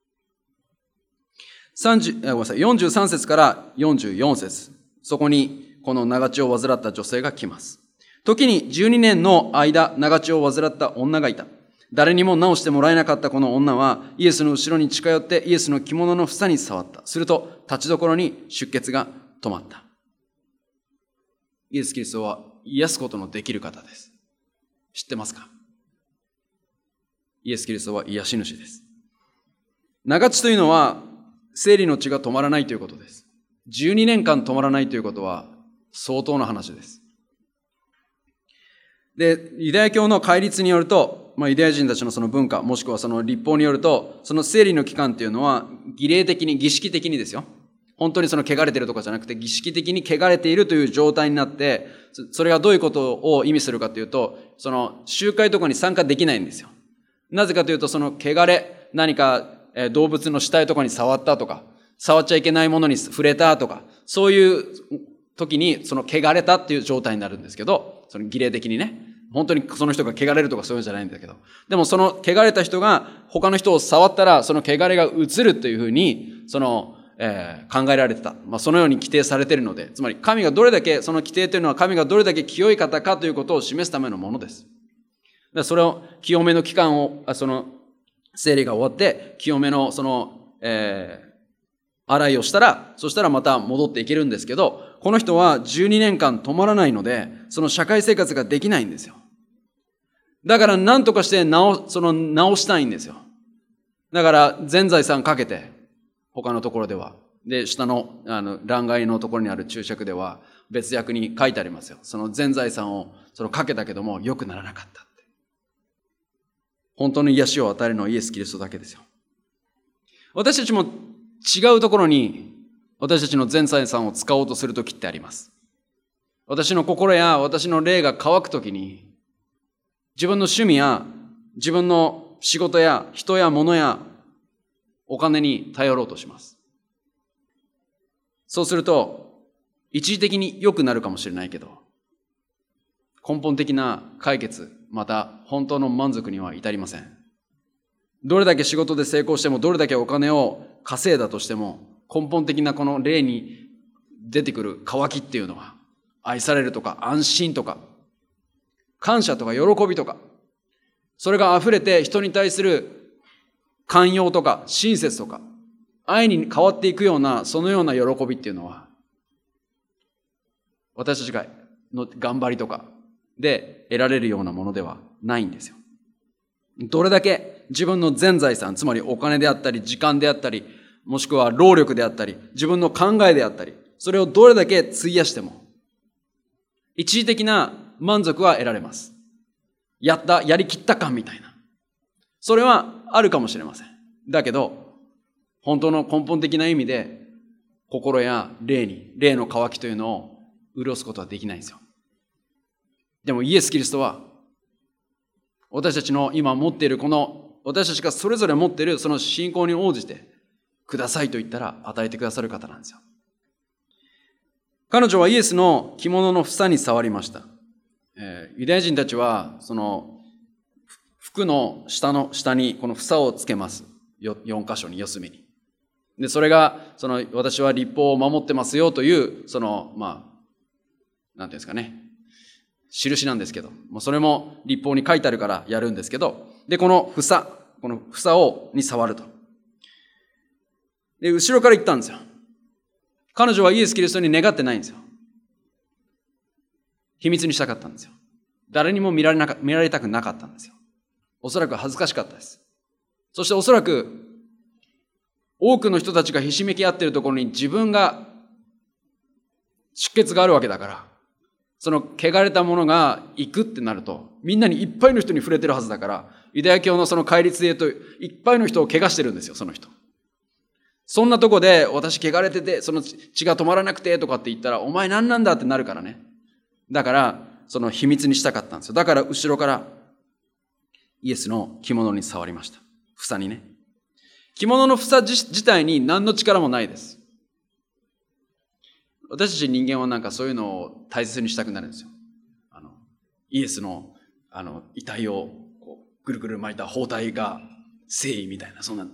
。43節から44節、そこにこの長血を患った女性が来ます。時に12年の間、長血を患った女がいた。誰にも治してもらえなかったこの女は、イエスの後ろに近寄ってイエスの着物の房に触った。すると、立ちどころに出血が止まった。イエス・キリストは癒すことのできる方です。知ってますか？イエス・キリストは癒し主です。長血というのは、生理の血が止まらないということです。12年間止まらないということは、相当な話です。で、ユダヤ教の戒律によると、ユダヤ人たちのその文化、もしくはその律法によると、その生理の期間っていうのは、儀礼的に、儀式的にですよ。本当にその汚れてるとかじゃなくて、儀式的に汚れているという状態になって、それがどういうことを意味するかというと、その集会とかに参加できないんですよ。なぜかというと、その汚れ、何か動物の死体とかに触ったとか、触っちゃいけないものに触れたとか、そういう時にその汚れたっていう状態になるんですけど、その儀礼的にね。本当にその人が汚れるとかそういうんじゃないんだけど。でもその汚れた人が他の人を触ったらその汚れが移るというふうに、考えられてた。そのように規定されているので、つまり神がどれだけ、その規定というのは神がどれだけ清い方かということを示すためのものです。それを、清めの期間を、生理が終わって、清めの洗いをしたら、そしたらまた戻っていけるんですけど、この人は12年間止まらないので、その社会生活ができないんですよ。だから何とかして直したいんですよ。だから全財産かけて、他のところでは。で、下の、欄外のところにある注釈では、別訳に書いてありますよ。その全財産をかけたけども、良くならなかったって。本当の癒しを与えるのはイエス・キリストだけですよ。私たちも違うところに、私たちの全財産を使おうとするときってあります。私の心や私の霊が乾くときに、自分の趣味や自分の仕事や人や物やお金に頼ろうとします。そうすると、一時的に良くなるかもしれないけど、根本的な解決、また本当の満足には至りません。どれだけ仕事で成功しても、どれだけお金を稼いだとしても、根本的なこの霊に出てくる渇きっていうのは、愛されるとか安心とか、感謝とか喜びとか、それが溢れて人に対する寛容とか親切とか、愛に変わっていくような、そのような喜びっていうのは、私たちがの頑張りとかで得られるようなものではないんですよ。どれだけ自分の全財産、つまりお金であったり、時間であったり、もしくは労力であったり、自分の考えであったり、それをどれだけ費やしても、一時的な満足は得られます。やりきった感みたいな。それはあるかもしれません。だけど、本当の根本的な意味で、心や霊の渇きというのを潤すことはできないんですよ。でもイエス・キリストは、私たちの今持っている私たちがそれぞれ持っているその信仰に応じて、くださいと言ったら与えてくださる方なんですよ。彼女はイエスの着物の房に触りました。ユダヤ人たちは、その服の下にこの房をつけます。4箇所に、四隅に。で、それが、私は律法を守ってますよという、なんていうんですかね。印なんですけど、それも律法に書いてあるからやるんですけど、で、この房に触ると。で、後ろから言ったんですよ。彼女はイエス・キリストに願ってないんですよ。秘密にしたかったんですよ。誰にも見られたくなかったんですよ。おそらく恥ずかしかったです。そしておそらく、多くの人たちがひしめき合っているところに自分が出血があるわけだから、その汚れたものが行くってなると、みんなにいっぱいの人に触れてるはずだから、ユダヤ教のその戒律で言うと、いっぱいの人を汚してるんですよ、その人。そんなとこで、私汚れてて、その血が止まらなくて、とかって言ったら、お前何なんだってなるからね。だから、その秘密にしたかったんですよ。だから後ろから、イエスの着物に触りました。房にね。 着物の房自体に何の力もないです。私たち人間はなんかそういうのを大切にしたくなるんですよ。イエスの遺体をこうぐるぐる巻いた包帯が聖衣みたいな、そんな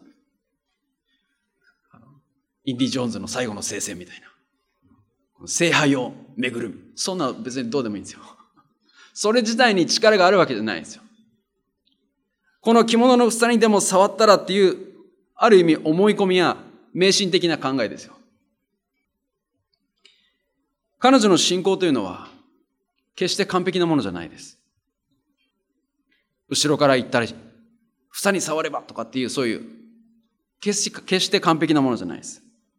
インディ・ジョーンズの最後の聖戦みたいな、聖杯を巡る、そんなの別にどうでもいいんですよ。それ自体に力があるわけじゃないんですよ。この着物の房にでも触ったらっていう、ある意味思い込みや迷信的な考えですよ。彼女の信仰というのは決して完璧なものじゃないです。後ろから言ったり、房に触ればとかっていう、そういう決して完璧なものじゃないです。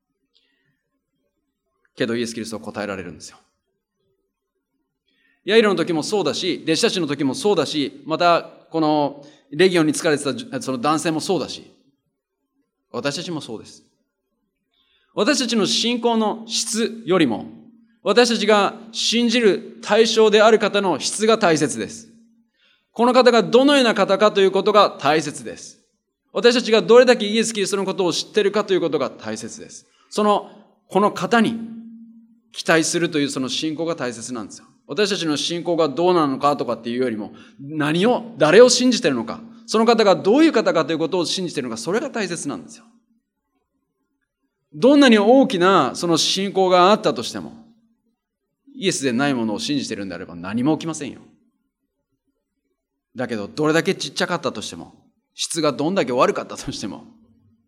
けどイエス・キリストは答えられるんですよ。ヤイロの時もそうだし、弟子たちの時もそうだし、またこのレギオンに疲れてたその男性もそうだし、私たちもそうです。私たちの信仰の質よりも、私たちが信じる対象である方の質が大切です。この方がどのような方かということが大切です。私たちがどれだけイエス・キリストのことを知っているかということが大切です。この方に期待するというその信仰が大切なんですよ。私たちの信仰がどうなのかとかっていうよりも、誰を信じているのか、その方がどういう方かということを信じているのか、それが大切なんですよ。どんなに大きなその信仰があったとしても、イエスでないものを信じているんであれば何も起きませんよ。だけど、どれだけちっちゃかったとしても、質がどんだけ悪かったとしても、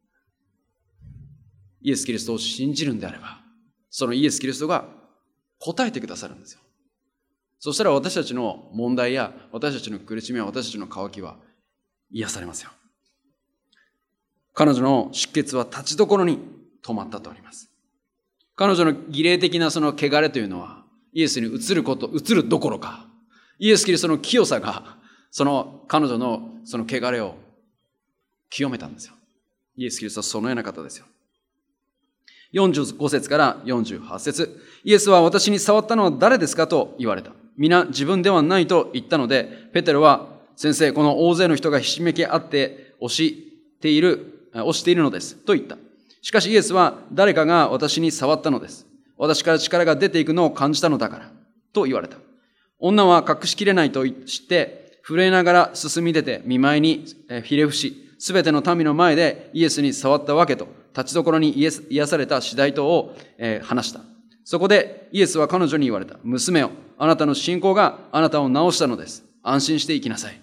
イエス・キリストを信じるんであれば、そのイエス・キリストが答えてくださるんですよ。そしたら私たちの問題や私たちの苦しみや私たちの渇きは癒されますよ。彼女の出血は立ちどころに止まったとあります。彼女の儀礼的なその汚れというのはイエスに移るどころか、イエス・キリストの清さがその彼女のその汚れを清めたんですよ。イエス・キリストはそのような方ですよ。45節から48節、イエスは私に触ったのは誰ですかと言われた。皆自分ではないと言ったので、ペテロは、先生、この大勢の人がひしめき合って押しているのですと言った。しかしイエスは、誰かが私に触ったのです。私から力が出ていくのを感じたのだからと言われた。女は隠しきれないと知って震えながら進み出て見舞いにひれ伏し、すべての民の前でイエスに触ったわけと、立ちどころに癒された次第とを話した。そこでイエスは彼女に言われた。娘よ、あなたの信仰があなたを治したのです。安心して生きなさい。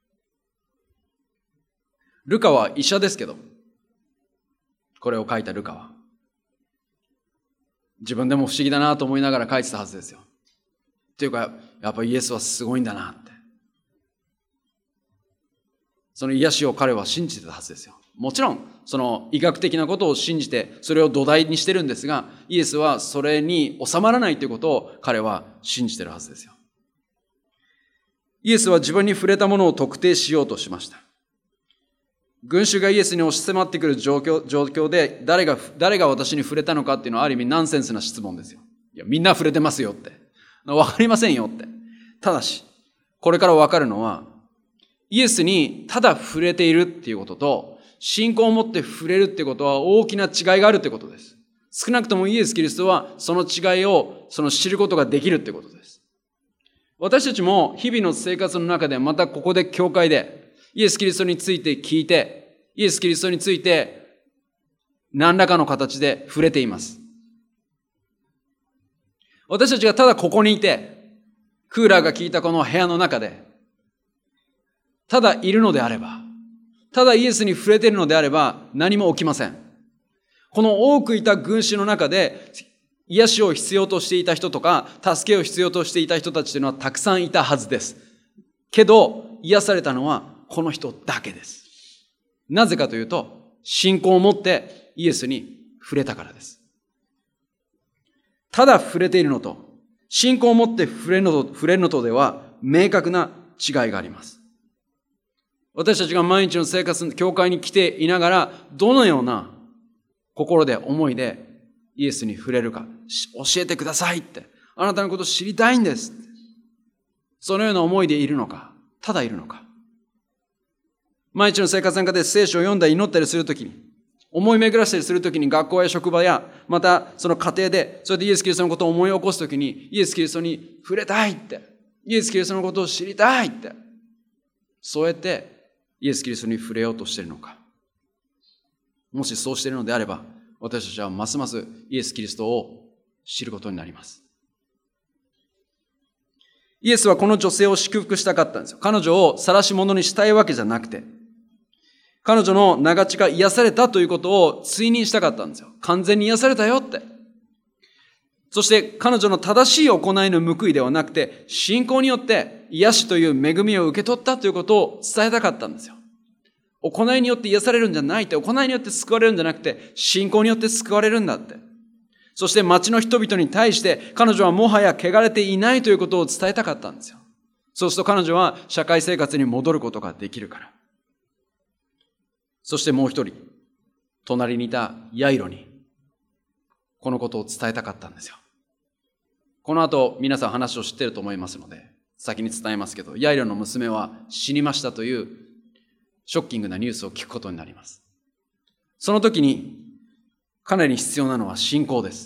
ルカは医者ですけど、これを書いたルカは自分でも不思議だなと思いながら書いてたはずですよ。っていうか、やっぱりイエスはすごいんだなって。その癒しを彼は信じてたはずですよ。もちろん、その医学的なことを信じて、それを土台にしてるんですが、イエスはそれに収まらないということを彼は信じてるはずですよ。イエスは自分に触れたものを特定しようとしました。群衆がイエスに押し迫ってくる状況で、誰が私に触れたのかっていうのはある意味ナンセンスな質問ですよ。いや、みんな触れてますよって。わかりませんよって。ただし、これからわかるのは、イエスにただ触れているっていうことと、信仰を持って触れるってことは大きな違いがあるってことです。少なくともイエス・キリストはその違いを知ることができるってことです。私たちも日々の生活の中でまたここで教会でイエス・キリストについて聞いて、イエス・キリストについて何らかの形で触れています。私たちがただここにいて、クーラーが効いたこの部屋の中で、ただいるのであれば、ただイエスに触れているのであれば何も起きません。この多くいた群衆の中で癒しを必要としていた人とか助けを必要としていた人たちというのはたくさんいたはずです。けど癒されたのはこの人だけです。なぜかというと信仰を持ってイエスに触れたからです。ただ触れているのと信仰を持って触れるのとでは明確な違いがあります。私たちが毎日の生活、教会に来ていながら、どのような心で思いでイエスに触れるか、教えてくださいって、あなたのことを知りたいんですって。そのような思いでいるのか、ただいるのか。毎日の生活の中で聖書を読んだり祈ったりするときに、 思い巡らしたりするときに学校や職場や、またその家庭で、そうやってイエス・キリストのことを思い起こすときに、イエス・キリストに触れたいって、イエス・キリストのことを知りたいって、そうやってイエス・キリストに触れようとしているのか。もしそうしているのであれば、私たちはますますイエス・キリストを知ることになります。イエスはこの女性を祝福したかったんですよ。彼女を晒し者にしたいわけじゃなくて、彼女の長血が癒されたということを追認したかったんですよ。完全に癒されたよって。そして彼女の正しい行いの報いではなくて、信仰によって癒しという恵みを受け取ったということを伝えたかったんですよ。行いによって癒されるんじゃないって、行いによって救われるんじゃなくて、信仰によって救われるんだって。そして町の人々に対して彼女はもはや汚れていないということを伝えたかったんですよ。そうすると彼女は社会生活に戻ることができるから。そしてもう一人、隣にいたヤイロにこのことを伝えたかったんですよ。この後皆さん話を知っていると思いますので先に伝えますけど、ヤイロの娘は死にましたというショッキングなニュースを聞くことになります。その時に彼に必要なのは信仰です。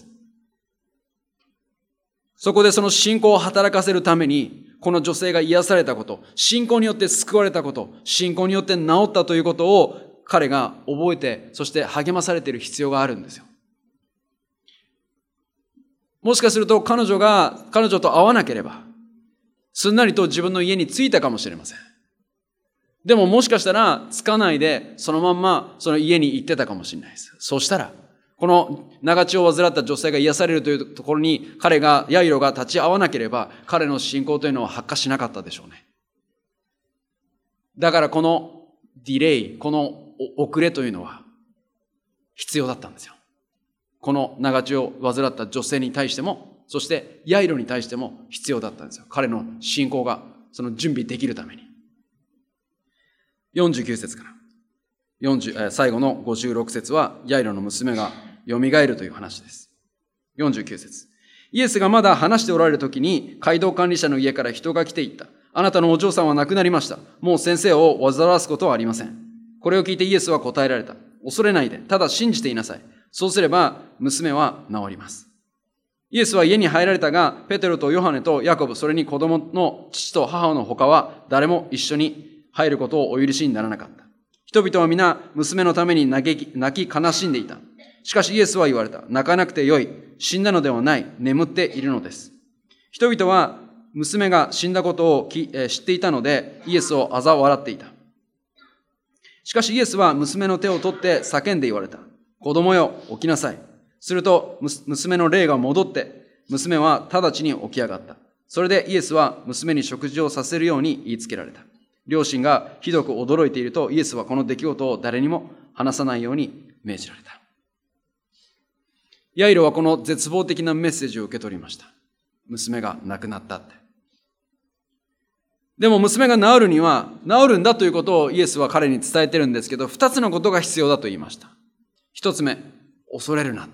そこでその信仰を働かせるために、この女性が癒されたこと、信仰によって救われたこと、信仰によって治ったということを彼が覚えて、そして励まされている必要があるんですよ。もしかすると彼女と会わなければ、すんなりと自分の家に着いたかもしれません。でももしかしたら着かないでそのまんまその家に行ってたかもしれないです。そうしたらこの長血を患った女性が癒されるというところにヤイロが立ち会わなければ、彼の信仰というのは発火しなかったでしょうね。だからこのディレイ、この遅れというのは必要だったんですよ。この長血を患った女性に対しても、そしてヤイロに対しても必要だったんですよ。彼の信仰がその準備できるために。49節から最後の56節はヤイロの娘が蘇るという話です。49節。イエスがまだ話しておられる時に街道管理者の家から人が来ていった。あなたのお嬢さんは亡くなりました。もう先生を煩わすことはありません。これを聞いてイエスは答えられた。恐れないで、ただ信じていなさい。そうすれば娘は治ります。イエスは家に入られたが、ペテロとヨハネとヤコブ、それに子供の父と母の他は誰も一緒に入ることをお許しにならなかった。人々は皆娘のために泣き悲しんでいた。しかしイエスは言われた。泣かなくてよい。死んだのではない。眠っているのです。人々は娘が死んだことを知っていたので、イエスを嘲笑っていた。しかしイエスは娘の手を取って叫んで言われた。子供よ、起きなさい。すると娘の霊が戻って、娘は直ちに起き上がった。それでイエスは娘に食事をさせるように言いつけられた。両親がひどく驚いていると、イエスはこの出来事を誰にも話さないように命じられた。ヤイロはこの絶望的なメッセージを受け取りました。娘が亡くなったって。でも娘が治るには、治るんだということをイエスは彼に伝えてるんですけど、二つのことが必要だと言いました。一つ目、恐れるなって。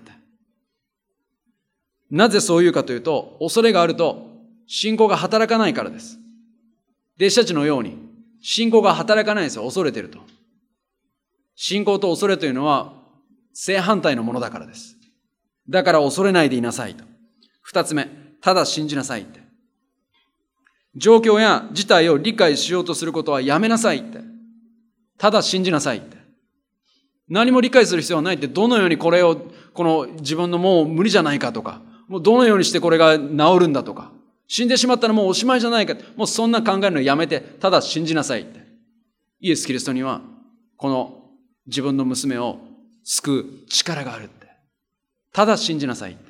なぜそう言うかというと、恐れがあると信仰が働かないからです。弟子たちのように信仰が働かないんですよ、恐れてると。信仰と恐れというのは正反対のものだからです。だから恐れないでいなさいと。二つ目、ただ信じなさいって。状況や事態を理解しようとすることはやめなさいって。ただ信じなさいって。何も理解する必要はないって、どのようにこの自分のもう無理じゃないかとか、もうどのようにしてこれが治るんだとか、死んでしまったらもうおしまいじゃないか、もうそんな考えるのやめて、ただ信じなさいって。イエス・キリストには、この自分の娘を救う力があるって。ただ信じなさいって。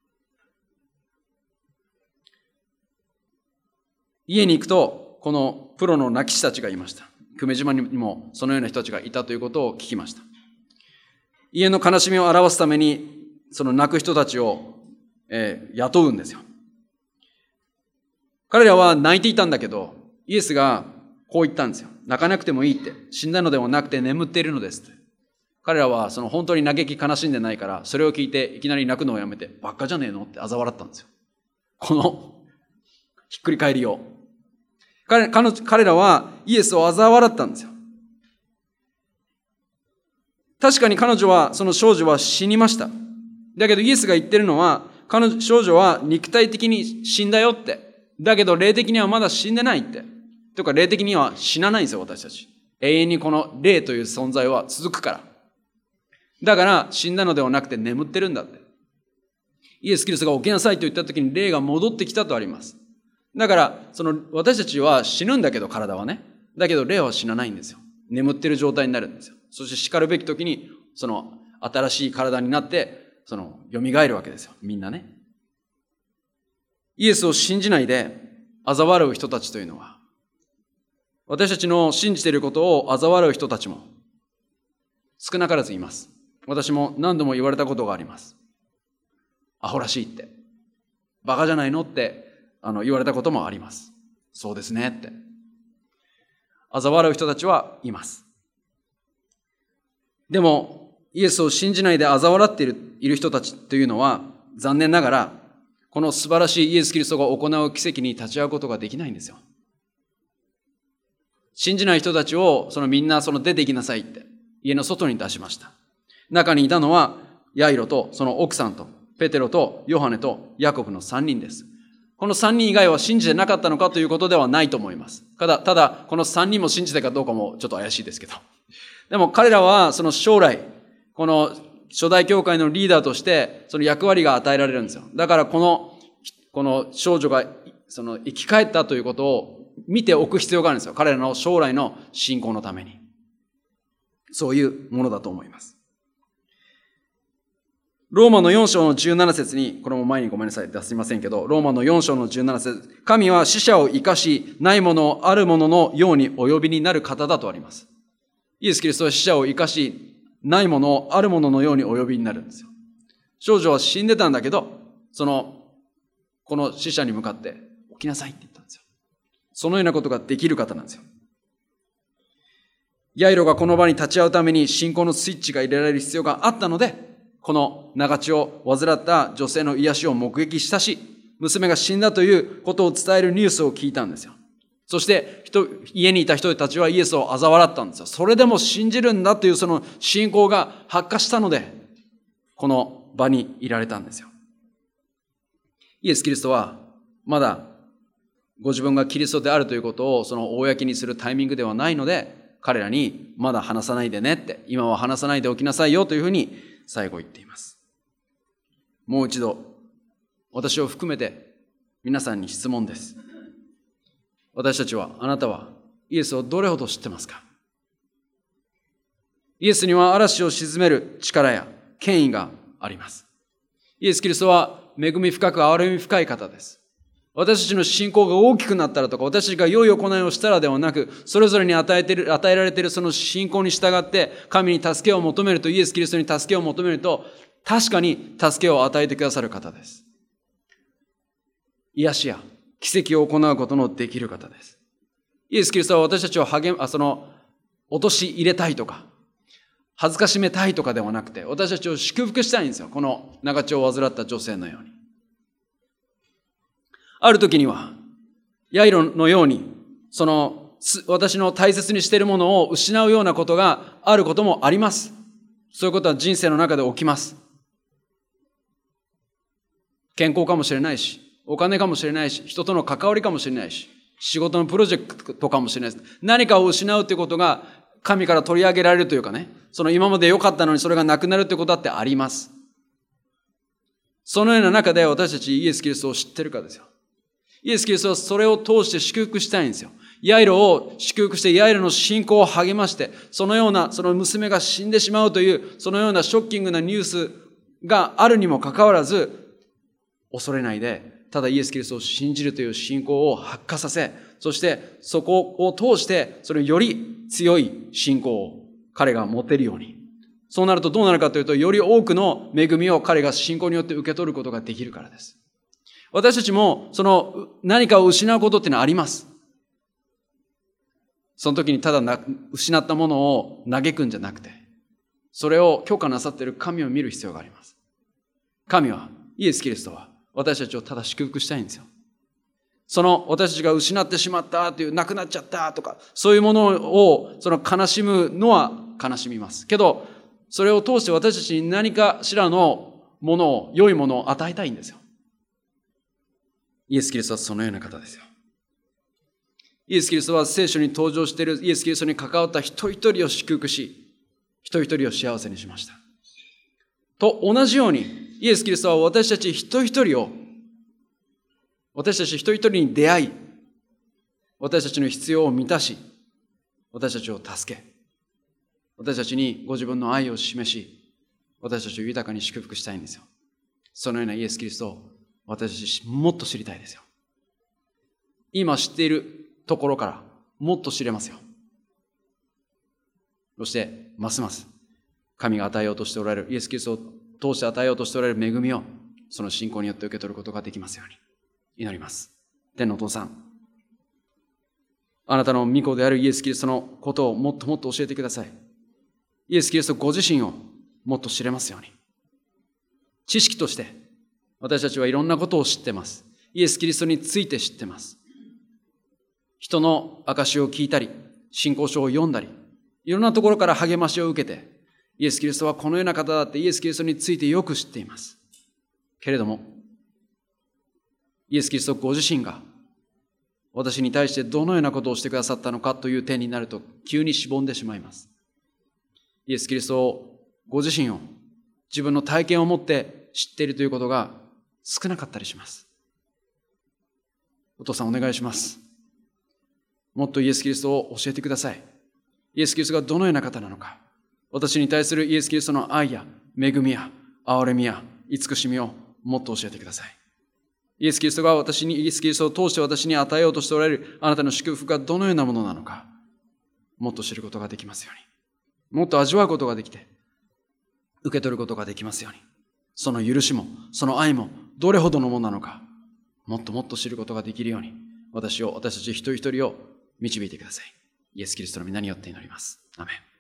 家に行くと、このプロの泣き師たちがいました。久米島にもそのような人たちがいたということを聞きました。家の悲しみを表すために、その泣く人たちを、雇うんですよ。彼らは泣いていたんだけど、イエスがこう言ったんですよ。泣かなくてもいいって。死んだのではなくて眠っているのですって。彼らはその本当に嘆き悲しんでないから、それを聞いていきなり泣くのをやめて、バカじゃねえのって嘲笑ったんですよ。このひっくり返りを。彼らはイエスを嘲笑ったんですよ。 確かにその少女は死にました。だけどイエスが言ってるのは、少女は肉体的に死んだよって。だけど霊的にはまだ死んでないって。というか霊的には死なないんですよ、私たち。永遠にこの霊という存在は続くから。だから死んだのではなくて眠ってるんだって。イエス・キリストが起きなさいと言った時に霊が戻ってきたとあります。だから私たちは死ぬんだけど、体はね。だけど霊は死なないんですよ。眠ってる状態になるんですよ。そして叱るべき時に新しい体になって蘇るわけですよ。みんなね。イエスを信じないで嘲笑う人たちというのは、私たちの信じていることを嘲笑う人たちも少なからずいます。私も何度も言われたことがあります。アホらしいって。バカじゃないのって言われたこともあります。そうですねって。嘲笑う人たちはいます。でも、イエスを信じないで嘲笑っている人たちというのは、残念ながら、この素晴らしいイエス・キリストが行う奇跡に立ち会うことができないんですよ。信じない人たちをみんな出て行きなさいって家の外に出しました。中にいたのはヤイロとその奥さんとペテロとヨハネとヤコブの3人です。この3人以外は信じてなかったのかということではないと思います。ただこの3人も信じてかどうかもちょっと怪しいですけど。でも彼らは将来この初代教会のリーダーとして役割が与えられるんですよ。だからこの少女が生き返ったということを見ておく必要があるんですよ。彼らの将来の信仰のために。そういうものだと思います。ローマの4章の17節に、これも前にごめんなさい、すいませんけど、ローマの4章の17節、神は死者を生かし、ないものをあるもののようにお呼びになる方だとあります。イエス・キリストは死者を生かし、ないものをあるもののようにお呼びになるんですよ。少女は死んでたんだけど、この死者に向かって、起きなさいって言ったんですよ。そのようなことができる方なんですよ。ヤイロがこの場に立ち会うために信仰のスイッチが入れられる必要があったので、この長血を患った女性の癒しを目撃したし、娘が死んだということを伝えるニュースを聞いたんですよ。そして家にいた人たちはイエスを嘲笑ったんですよ。それでも信じるんだという信仰が発火したので、この場にいられたんですよ。イエス・キリストはまだご自分がキリストであるということを公にするタイミングではないので、彼らにまだ話さないでねって、今は話さないでおきなさいよというふうに最後言っています。もう一度、私を含めて皆さんに質問です。私たちは、あなたはイエスをどれほど知ってますか？イエスには嵐を鎮める力や権威があります。イエス・キリストは恵み深く憐れみ深い方です。私たちの信仰が大きくなったらとか、私たちが良い行いをしたらではなく、それぞれに与えられているその信仰に従って、神に助けを求めると、イエス・キリストに助けを求めると、確かに助けを与えてくださる方です。癒しや奇跡を行うことのできる方です。イエス・キリストは私たちを陥れたいとか、恥ずかしめたいとかではなくて、私たちを祝福したいんですよ。この長血を患った女性のように。ある時には、ヤイロのように、私の大切にしているものを失うようなことがあることもあります。そういうことは人生の中で起きます。健康かもしれないし、お金かもしれないし、人との関わりかもしれないし、仕事のプロジェクトかもしれないです。何かを失うということが神から取り上げられるというかね、今まで良かったのにそれがなくなるということだってあります。そのような中で私たちイエス・キリストを知ってるかですよ。イエス・キリストはそれを通して祝福したいんですよ。ヤイロを祝福して、ヤイロの信仰を励まして、そのような、娘が死んでしまうという、そのようなショッキングなニュースがあるにもかかわらず、恐れないで、ただイエス・キリストを信じるという信仰を発火させ、そしてそこを通して、それより強い信仰を彼が持てるように。そうなるとどうなるかというと、より多くの恵みを彼が信仰によって受け取ることができるからです。私たちも何かを失うことっていうのはあります。その時にただ失ったものを嘆くんじゃなくて、それを許可なさっている神を見る必要があります。神は、イエス・キリストは私たちをただ祝福したいんですよ。私たちが失ってしまったという、なくなっちゃったとか、そういうものを悲しむのは悲しみます。けど、 それを通して私たちに何かしらのものを、良いものを与えたいんですよ。イエス・キリストはそのような方ですよ。イエス・キリストは聖書に登場しているイエス・キリストに関わった一人一人を祝福し、一人一人を幸せにしました。と同じように、イエス・キリストは私たち一人一人一人に出会い、私たちの必要を満たし、私たちを助け、私たちにご自分の愛を示し、私たちを豊かに祝福したいんですよ。そのようなイエス・キリストを私たちもっと知りたいですよ。今知っているところからもっと知れますよ。そしてますます神が与えようとしておられる、イエス・キリストを通して与えようとしておられる恵みをその信仰によって受け取ることができますように祈ります。天のお父さん、あなたの御子であるイエス・キリストのことをもっともっと教えてください。イエス・キリストご自身をもっと知れますように。知識として私たちはいろんなことを知ってます。イエス・キリストについて知ってます。人の証しを聞いたり、信仰書を読んだり、いろんなところから励ましを受けて、イエス・キリストはこのような方だってイエス・キリストについてよく知っています。けれども、イエス・キリストご自身が私に対してどのようなことをしてくださったのかという点になると急にしぼんでしまいます。イエス・キリストをご自身を自分の体験を持って知っているということが少なかったりします。お父さんお願いします。もっとイエス・キリストを教えてください。イエス・キリストがどのような方なのか、私に対するイエス・キリストの愛や恵みや憐れみや慈しみをもっと教えてください。イエス・キリストがイエス・キリストを通して私に与えようとしておられるあなたの祝福がどのようなものなのか、もっと知ることができますように。もっと味わうことができて、受け取ることができますように。その許しも、その愛もどれほどのものなのか、もっともっと知ることができるように、私たち一人一人を導いてください。イエス・キリストの皆によって祈ります。アメン。